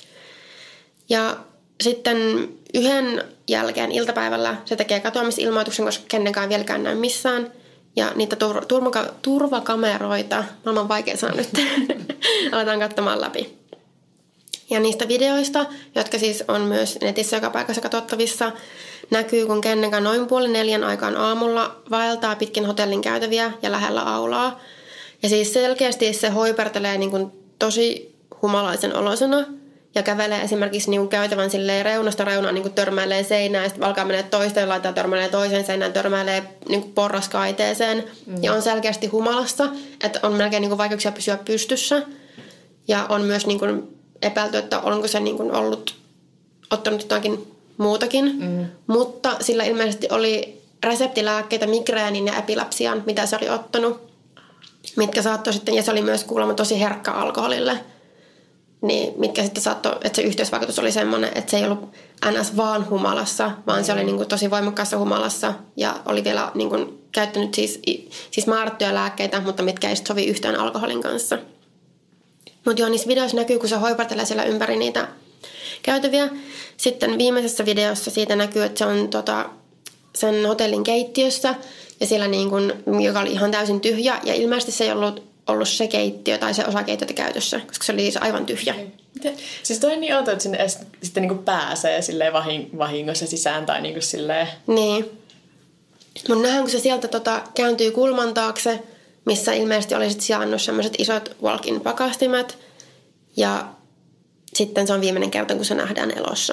Ja sitten 1 jälkeen iltapäivällä se tekee katoamisilmoituksen, koska Kennegan ei vieläkään näy missään. Ja niitä turvakameroita, maailman vaikea sanoa nyt, aletaan katsomaan läpi. Ja niistä videoista, jotka siis on myös netissä joka paikassa katsottavissa, näkyy, kun Kennegan noin 3:30 aikaan aamulla vaeltaa pitkin hotellin käytäviä ja lähellä aulaa. Ja siis selkeästi se hoipertelee niin kuin tosi humalaisen olosena ja kävelee esimerkiksi niin kuin käytävän silleen reunasta reunaan, niin kuin törmäilee seinään ja sitten alkaa mennä toiseen laitaan, törmäilee toiseen seinään, törmäilee niin kuin porraskaiteeseen ja on selkeästi humalassa, että on melkein niin kuin vaikeuksia pysyä pystyssä ja on myös niin kuin epäilty, että onko se niin kuin ottanut jotakin muutakin. Mutta sillä ilmeisesti oli reseptilääkkeitä migreenin ja epilepsiaan, mitä se oli ottanut, mitkä saattoi sitten, ja se oli myös kuulemma tosi herkkä alkoholille, niin mitkä sitten saattoi, että se yhteisvaikutus oli semmoinen, että se ei ollut ns. Vaan humalassa, vaan se oli niin kuin tosi voimakkaassa humalassa ja oli vielä niin kuin käyttänyt siis määrättyjä lääkkeitä, mutta mitkä ei sitten sovi yhtään alkoholin kanssa. Mutta joo, niissä videoissa näkyy, kun se hoipartelee siellä ympäri niitä käytäviä. Sitten viimeisessä videossa siitä näkyy, että se on sen hotellin keittiössä, ja siellä niin kun, joka oli ihan täysin tyhjä, ja ilmeisesti se ei ollut se keittiö tai se osa keittiötä käytössä, koska se oli siis aivan tyhjä. Siis toi on niin outo, että sinne sitten niin pääsee silleen vahingossa sisään tai niin silleen. Niin. Mutta nähdään, kun se sieltä kääntyy kulman taakse, missä ilmeisesti oli sitten sijainnut sellaiset isot walk-in pakastimet, ja sitten se on viimeinen kerta, kun se nähdään elossa.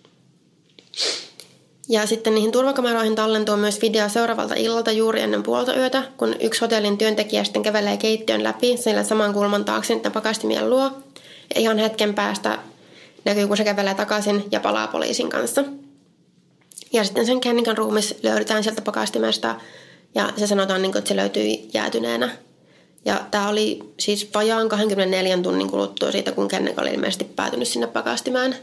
Ja sitten niihin turvakameroihin tallentuu myös video seuraavalta illalta juuri ennen puolta yötä, kun yksi hotellin työntekijä sitten kävelee keittiön läpi sillä saman kulman taakse niiden pakastimien luo. Ja ihan hetken päästä näkyy, kun se kävelee takaisin ja palaa poliisin kanssa. Ja sitten sen Kennigan ruumis löydetään sieltä pakastimesta ja se sanotaan, että se löytyi jäätyneenä. Ja tämä oli siis vajaan 24 tunnin kuluttua siitä, kun Kennigan oli ilmeisesti päätynyt sinne pakastimeen.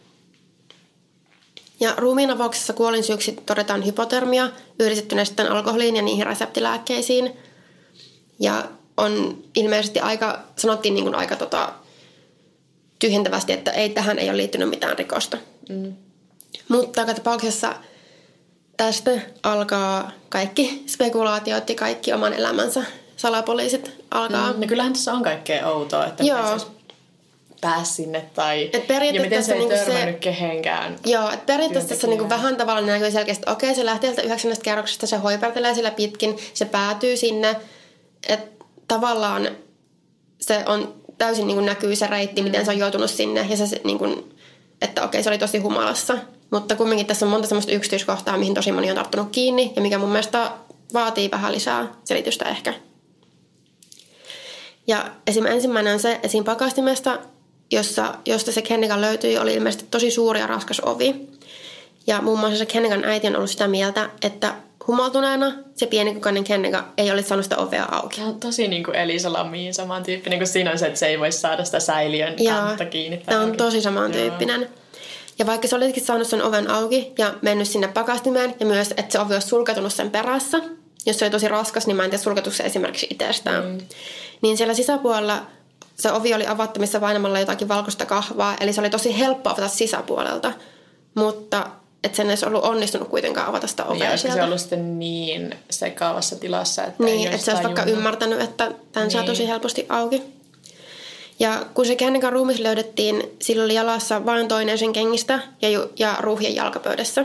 Ja ruumiin avauksessa kuolinsyyksi todetaan hypotermia yhdistettynä sitten alkoholiin ja niihin reseptilääkkeisiin. Ja on ilmeisesti sanottiin aika tyhjentävästi, että tähän ei ole liittynyt mitään rikosta. Mutta joka tapauksessa tästä alkaa kaikki spekulaatiot ja kaikki oman elämänsä salapoliisit alkaa. No kyllähän tässä on kaikkea outoa, että pääsi sinne tai ja miten se ei törmännyt kehenkään. Joo, että periaatteessa tässä vähän tavalla näkyy selkeästi, että okei, se lähtee sieltä 9. kerroksesta, se hoipertelee sillä pitkin, se päätyy sinne, että tavallaan se on täysin näkyy se reitti, miten se on joutunut sinne ja se että okei, se oli tosi humalassa, mutta kumminkin tässä on monta semmoista yksityiskohtaa, mihin tosi moni on tarttunut kiinni ja mikä mun mielestä vaatii vähän lisää selitystä ehkä. Ja ensimmäinen on se, esim. Pakastimesta, josta se Kennigan löytyi, oli ilmeisesti tosi suuri ja raskas ovi. Ja muun muassa se Kennigan äiti on ollut sitä mieltä, että humaltuneena se pienikokoinen Kennigan ei olisi saanut sitä ovea auki. Tämä on tosi niin kuin Elisa Lammiin samantyyppinen, kun siinä on se, että se ei voi saada sitä säiliön kantta kiinni. Tämä on tosi samantyyppinen. Ja vaikka se olisikin saanut sen oven auki ja mennyt sinne pakastimeen, ja myös, että se ovi olisi sulkeutunut sen perässä, jos se oli tosi raskas, niin mä en tiedä sulkeutuiko se esimerkiksi itsestään. Niin siellä sisäpuolella se ovi oli avattavissa painamalla jotakin valkoista kahvaa, eli se oli tosi helppo avata sisäpuolelta, mutta et sen ei olisi ollut onnistunut kuitenkaan avata sitä ovea sieltä. Se ollut sitten niin sekaavassa tilassa, että niin, että se olisi vaikka ymmärtänyt, että tämän saa tosi helposti auki. Ja kun se Kennigan ruumis löydettiin, sillä oli jalassa vain toinen sen kengistä ja ruuhien jalkapöydässä.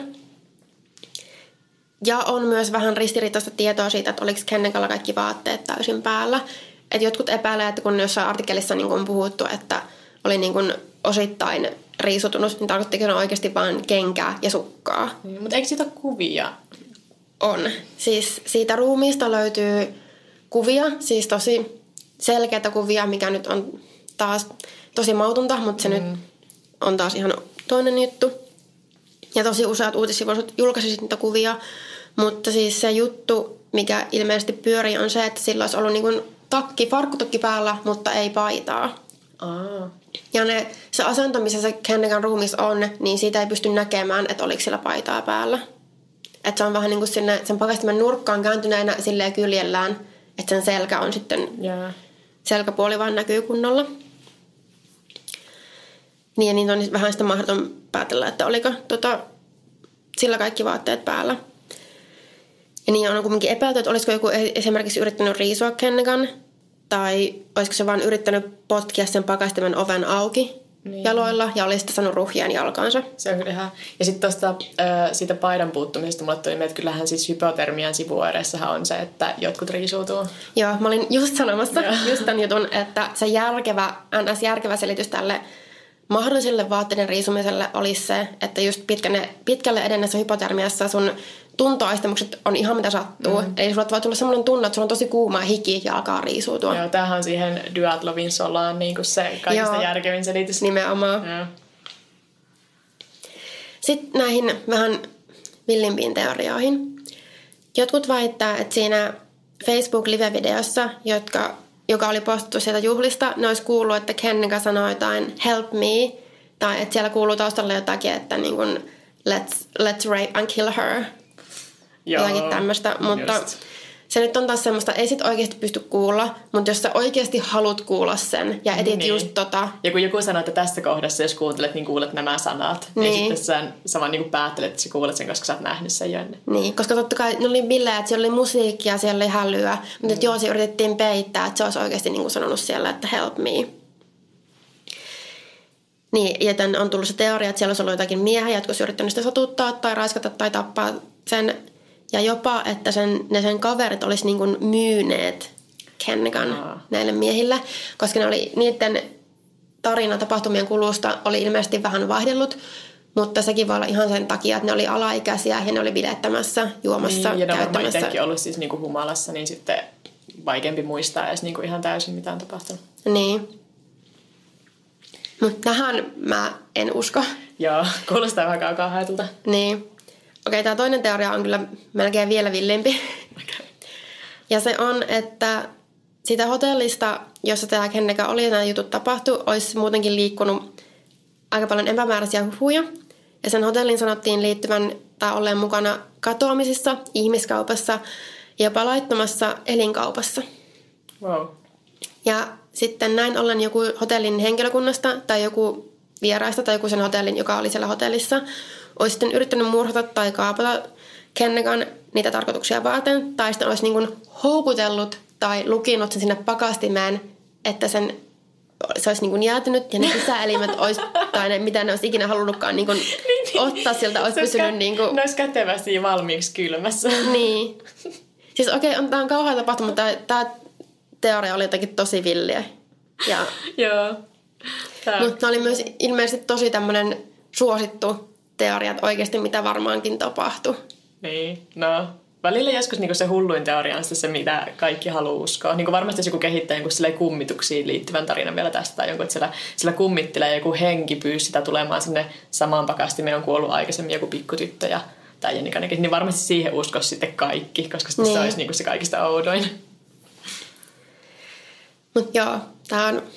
Ja on myös vähän ristiriitaista tietoa siitä, että oliko Kennigalla kaikki vaatteet täysin päällä. Että jotkut epäilee, että kun jossain artikkelissa niin on puhuttu, että oli niin kuin osittain riisutunut, niin tarkoittiko ne oikeasti vain kenkää ja sukkaa. Mutta eikö siitä ole kuvia? On. Siis siitä ruumiista löytyy kuvia, siis tosi selkeitä kuvia, mikä nyt on taas tosi mautonta, mutta se nyt on taas ihan toinen juttu. Ja tosi useat uutissivuiset julkaisivat niitä kuvia, mutta siis se juttu, mikä ilmeisesti pyörii, on se, että sillä olisi ollut niin kuin farkkutakki päällä, mutta ei paitaa. Ja se asento, missä se Kennigan ruumis on, niin siitä ei pysty näkemään, että oliko sillä paitaa päällä. Että se on vähän niin kuin sinne, sen pakastimen nurkkaan kääntyneenä silleen kyljellään, että sen selkä on sitten, selkäpuoli vaan näkyy kunnolla. Niin ja niin on vähän sitä mahdoton päätellä, että oliko sillä kaikki vaatteet päällä. Ja niin on kuitenkin epäilty, että olisiko joku esimerkiksi yrittänyt riisua Kennigan, tai olisiko se vaan yrittänyt potkia sen pakastimen oven auki jaloilla ja olisi sitten saanut ruhjien jalkaansa. Se on kyllä ihan. Ja sitten tuosta siitä paidan puuttumisesta mulle tuli, että kyllähän siis hypotermian sivuoireissahan on se, että jotkut riisuutuu. Joo, mä olin just sanomassa just tämän jutun, että se järkevä selitys tälle mahdolliselle vaatteiden riisumiselle olisi se, että just pitkälle edenneessä hypotermiassa sun tuntoaistemukset on ihan mitä sattuu. Eli sulla voi tulla semmoinen tunne, että sulla on tosi kuuma ja hiki ja alkaa riisuutua. Joo, tämähän on siihen Duatlovin solaan niin kuin se kaikista järkevin selitys. Nimenomaan. Joo. Sitten näihin vähän villimpiin teorioihin. Jotkut väittää, että siinä Facebook-live-videossa, joka oli postattu sieltä juhlista, ne olisi kuullut, että Kennegan sanoi jotain help me, tai että siellä kuuluu taustalla jotakin, että niin kuin, let's rape and kill her. Joo, jotakin tämmöistä, mutta just. se nyt on taas semmoista, ei sit oikeasti pysty kuulla, mutta jos sä oikeasti haluat kuulla sen ja etit niin. just Ja kun joku sanoo, että tässä kohdassa, jos kuuntelet, niin kuulet nämä sanat, niin sitten sä vaan niin päättelet, että sä kuulet sen, koska sä oot nähnyt sen jo ennen. Niin, koska totta kai ne oli billejä, että siellä oli musiikkia, siellä oli hälyä, mutta joo, se yritettiin peittää, että se olisi oikeasti niin kuin sanonut siellä, että help me. Niin, ja tämän on tullut se teoria, että siellä olisi ollut jotakin miehiä, jotka olisi yrittänyt sitä satuttaa tai raiskata tai tappaa sen. Ja jopa, että sen kaverit olisi niin kuin myyneet Kennegan näille miehille, koska ne oli, niiden tarina tapahtumien kulusta oli ilmeisesti vähän vaihdellut, mutta sekin voi olla ihan sen takia, että ne oli alaikäisiä ja ne oli bilettämässä, juomassa, niin, ja ne käyttämässä. varmaan itsekin ollut siis niinku humalassa, niin sitten vaikeampi muistaa edes niinku ihan täysin, mitä on tapahtunut. Niin. Mutta tähän mä en usko. Joo, kuulostaa vähän kaukaa haetulta. Niin. Okei, tämä toinen teoria on kyllä melkein vielä villimpi. Okay. Ja se on, että siitä hotellista, jossa tämä Kennegan oli ja nämä jutut tapahtui, olisi muutenkin liikkunut aika paljon epämääräisiä huhuja. Ja sen hotellin sanottiin liittyvän tai olleen mukana katoamisissa, ihmiskaupassa ja jopa laittomassa elinkaupassa. Wow. Ja sitten näin ollen joku hotellin henkilökunnasta tai joku vieraista tai joku sen hotellin, joka oli siellä hotellissa, olisi sitten yrittänyt murhata tai kaapata Kennegan niitä tarkoituksia varten, tai sitten olisi niin kuin houkutellut tai lukinut sen sinne pakastimeen, että se olisi niin kuin jäätynyt ja ne sisäelimet olisi, tai ne, mitä ne olisi ikinä halunnutkaan niin kuin ottaa sieltä, olisi pysynyt niin kuin... Ne olisi kätevästi valmiiksi kylmässä. Niin. Siis okei, tämä on kauhea tapahtuma, mutta tämä teoria oli jotenkin tosi villiä. Ja... Joo. Mutta ne oli myös ilmeisesti tosi tämmöinen suosittu teoria, että oikeasti mitä varmaankin tapahtui. Niin, no välillä joskus niin se hulluin teoria on se, mitä kaikki haluaa uskoa. Niin varmasti jos joku kehittää jonkun kummituksiin liittyvän tarinan vielä tästä, tai jonkun, että siellä kummittelee joku henki pyysi sitä tulemaan sinne samaan pakastimeen, on kuollut aikaisemmin joku pikkutyttö ja tai Jennikanikin, niin varmasti siihen uskoisi sitten kaikki, koska sitten se olisi niin se kaikista oudoin. Mutta joo, tämä on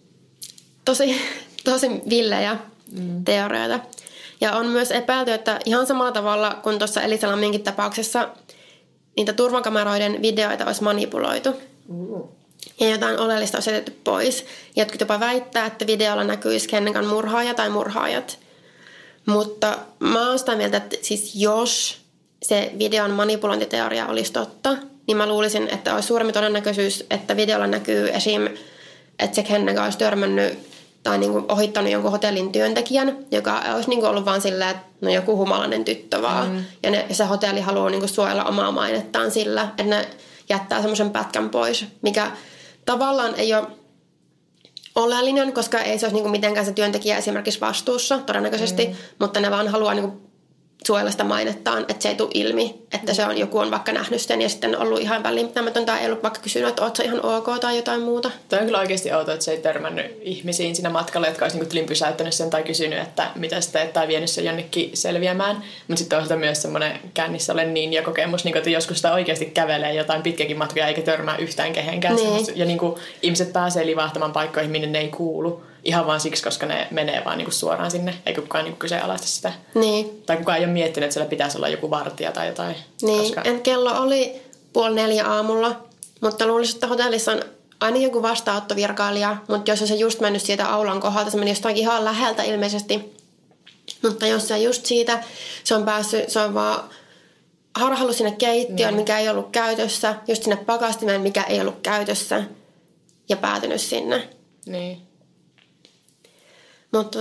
tosi villejä teorioita. Ja on myös epäilty, että ihan samalla tavalla kuin tuossa Elisa Lamminkin tapauksessa niitä turvakameroiden videoita olisi manipuloitu. Ja jotain oleellista olisi jätetty pois. Jotkut jopa väittää, että videolla näkyisi Kennegan murhaaja tai murhaajat. Mutta mä oon sitä mieltä, että siis jos se videon manipulointiteoria olisi totta, niin mä luulisin, että olisi suurempi todennäköisyys, että videolla näkyy esim. Että se Kennegan olisi törmännyt tai niin kuin ohittanut jonkun hotellin työntekijän, joka olisi niin kuin ollut vaan silleen, että no joku humalainen tyttö vaan. Ja se hotelli haluaa niin kuin suojella omaa mainettaan sillä, että ne jättää semmoisen pätkän pois, mikä tavallaan ei ole oleellinen, koska ei se olisi niin kuin mitenkään se työntekijä esimerkiksi vastuussa todennäköisesti, mutta ne vaan haluaa niin kuin suojella sitä mainettaan, että se ei tule ilmi, että se on, joku on vaikka nähnyt sen ja sitten ollut ihan välinpitämätöntä, ei ollut vaikka kysynyt, että ootko sä ihan ok tai jotain muuta. Tämä on kyllä oikeasti outoa, että se ei törmännyt ihmisiin siinä matkalla, jotka olisi niin pysäyttänyt sen tai kysynyt, että mitä sä teet tai vienyt sen jonnekin selviämään. Mutta sitten toisaalta myös semmoinen kännissä olen ninja-kokemus, niin että joskus sitä oikeasti kävelee jotain pitkäkin matkoja eikä törmää yhtään kehenkään. Niin. Ja niin kuin ihmiset pääsee livahtamaan paikkoihin, minne ne ei kuulu. Ihan vaan siksi, koska ne menee vaan niinku suoraan sinne, eikä kukaan niinku kyseenalaista sitä. Niin. Tai kukaan ei ole miettinyt, että siellä pitäisi olla joku vartija tai jotain. Niin, koska... kello oli 3:30 aamulla, mutta luulisin, että hotellissa on aina joku vastaanottovirkailija, mutta jos se just mennyt siitä aulan kohdalta, se meni jostain ihan läheltä ilmeisesti. Mutta jos se just siitä, se on vaan harhaillut sinne keittiöön, mikä ei ollut käytössä, just sinne pakastimeen, mikä ei ollut käytössä, ja päätynyt sinne. Niin. Mutta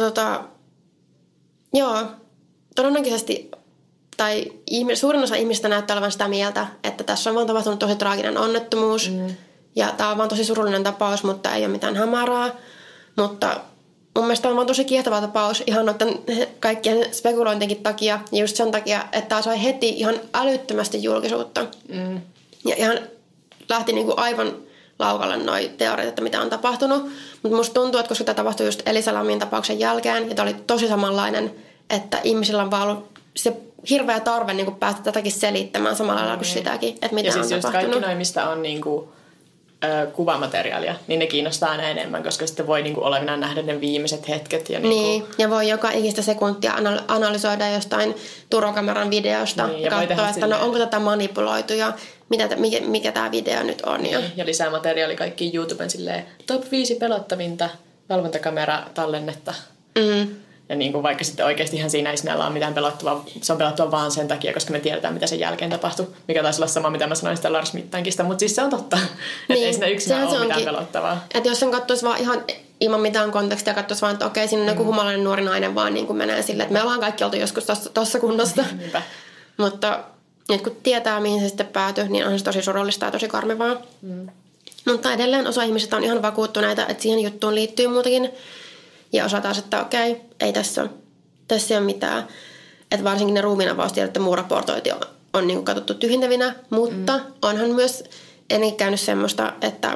joo, todennäköisesti, tai suurin osa ihmistä näyttää olevan sitä mieltä, että tässä on vaan tapahtunut tosi traaginen onnettomuus. Ja tämä on vaan tosi surullinen tapaus, mutta ei ole mitään hämärää. Mutta mun mielestä on vaan tosi kiehtova tapaus ihan noiden kaikkien spekulointinkin takia. Ja just sen takia, että tämä sai heti ihan älyttömästi julkisuutta. Ja ihan lähti niinku aivan laukalle noi teoriat, että mitä on tapahtunut. Mutta musta tuntuu, että koska tämä tapahtui just Elisa Lamin tapauksen jälkeen, ja tämä oli tosi samanlainen, että ihmisillä on vaan ollut se hirveä tarve niin päästä tätäkin selittämään samalla lailla kuin sitäkin, että mitä ja siis on just tapahtunut. kaikki noin, mistä on niinku, kuvamateriaalia, niin ne kiinnostaa aina enemmän, koska sitten voi niinku olevinaan nähdä ne viimeiset hetket. Ja niin, ja voi joka ikistä sekuntia analysoida jostain turvakameran videosta niin, ja katsoa, että no onko tätä manipuloitu ja mikä tämä video nyt on. Niin, ja lisää materiaalia kaikkiin YouTuben silleen top 5 pelottavinta valvontakamera-tallennetta. Ja niin kuin vaikka sitten oikeasti ihan siinä ei sinällä ole mitään pelottavaa. Se on pelottavaa vaan sen takia, koska me tiedetään, mitä sen jälkeen tapahtui. Mikä taisi olla sama, mitä mä sanoin sitä Lars Mittankista. Mutta siis se on totta. Niin, että ei siinä yksinään ole mitään pelottavaa. Että jos sen katsoisi vaan ihan ilman mitään kontekstia, katsoisi vaan, että okei, siinä on joku humalainen nuori nainen vaan niin kuin menee silleen, että me ollaan kaikki oltu joskus tuossa kunnossa. Mutta nyt kun tietää, mihin se sitten päätyy, niin on se tosi surullista ja tosi karmivaa. Mutta edelleen osa ihmisistä on ihan vakuuttuneita, että siihen juttuun liittyy muutakin. Ja osa taas, että okei, ei tässä ole mitään. Että varsinkin ne ruumiinavaustiedot ja muu raportointi on niin kuin katsottu tyhjentävinä. Mutta onhan myös ennenkin käynyt semmoista, että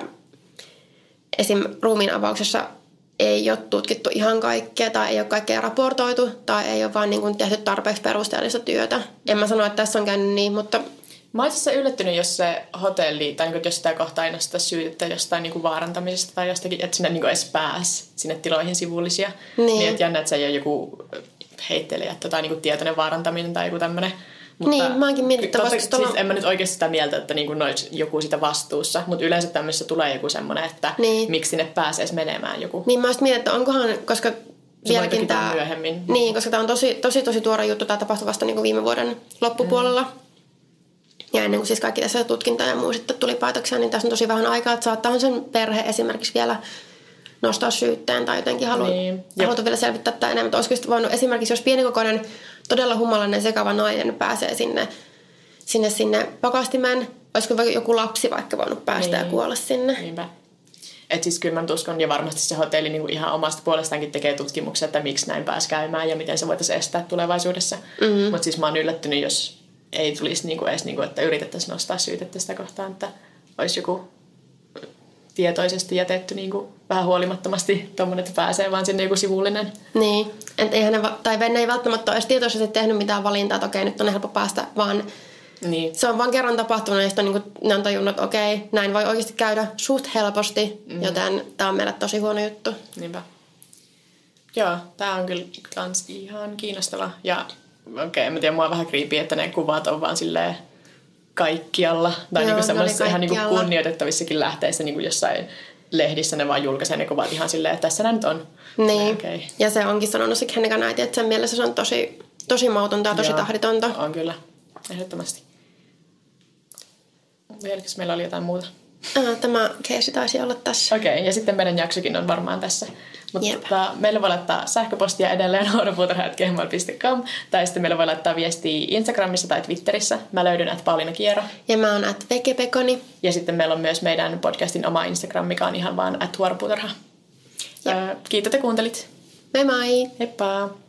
esim. Ruumiinavauksessa ei ole tutkittu ihan kaikkea tai ei ole kaikkea raportoitu tai ei ole vaan niin kuin tehty tarpeeksi perusteellista työtä. En mä sano, että tässä on käynyt niin, mutta mä oon itse asiassa yllättynyt, jos se hotelli, tai jos sitä kohtaa ei nosteta syytettä jostain niin vaarantamisesta tai jostakin, että sinne niin edes pääsi sinne tiloihin sivullisia. Niin että jännä, että se ei ole joku heittelijättä tai niin tietoinen vaarantaminen tai joku tämmöinen. Niin, mäkin mietin, että siis en mä nyt oikeasti sitä mieltä, että niin olisi joku sitä vastuussa, mutta yleensä tämmöisessä tulee joku semmoinen, että miksi sinne pääsee menemään joku. Niin mä just mietin, että onkohan, koska vieläkin tämä myöhemmin. Niin, koska tämä on tosi tuore juttu, tämä tapahtui vasta niin kuin viime vuoden loppupuolella. Ja ennen kuin siis kaikki tässä tutkinta ja muu sitten tuli päätöksiä, niin tässä on tosi vähän aikaa, että saattaa sen perhe esimerkiksi vielä nostaa syytteen tai jotenkin haluta vielä selvittää tätä enemmän. Olisiko voinut esimerkiksi, jos pienikokoinen, todella humalainen sekava nainen pääsee sinne pakastimeen, olisiko joku lapsi vaikka voinut päästä ja kuolla sinne? Niinpä. Että siis kyllä mä uskon, ja varmasti se hotelli niin kuin ihan omasta puolestaankin tekee tutkimuksia, että miksi näin pääsi käymään ja miten se voitaisiin estää tulevaisuudessa. Mutta siis mä oon yllättynyt, jos ei tulisi niinku edes, niinku, että yritettäisiin nostaa syytettä sitä kohtaan, että olisi joku tietoisesti jätetty niinku vähän huolimattomasti tuommoinen, että pääsee vaan sinne joku sivullinen. Niin, että ne ei välttämättä ole edes tietoisesti tehnyt mitään valintaa, että okei, nyt on helppo päästä, vaan se on vaan kerran tapahtunut ja sitten niinku, ne on tajunnut, että okei, näin voi oikeasti käydä suht helposti, joten tämä on meille tosi huono juttu. Niinpä. Joo, tämä on kyllä kans ihan kiinnostava ja en mä tiedä, mua on vähän creepy, että ne kuvat on vaan silleen kaikkialla. Tai niinku semmoisissa ihan niinku kunnioitettavissakin lähteissä, niinku jossain lehdissä ne vaan julkaisee ne kuvat ihan silleen, että tässä nämä nyt on. Niin, ja se onkin sanonut se Henrikan äiti, että sen mielessä se on tosi mautonta ja tosi tahditonta. On kyllä, ehdottomasti. Vieläkös meillä oli jotain muuta? Tämä keissi taisi olla tässä. Okei, ja sitten meidän jaksokin on varmaan tässä. Mutta meille voi laittaa sähköpostia edelleen huonopuutarha@gmail.com tai sitten meille voi laittaa viestiä Instagramissa tai Twitterissä. Mä löydyn @Pauliina Kiero. Ja mä oon @vekepekoni. Ja sitten meillä on myös meidän podcastin oma Instagram, mikä on ihan vaan @huonopuutarha. Kiitos, että kuuntelit. Moi moi! Heippa!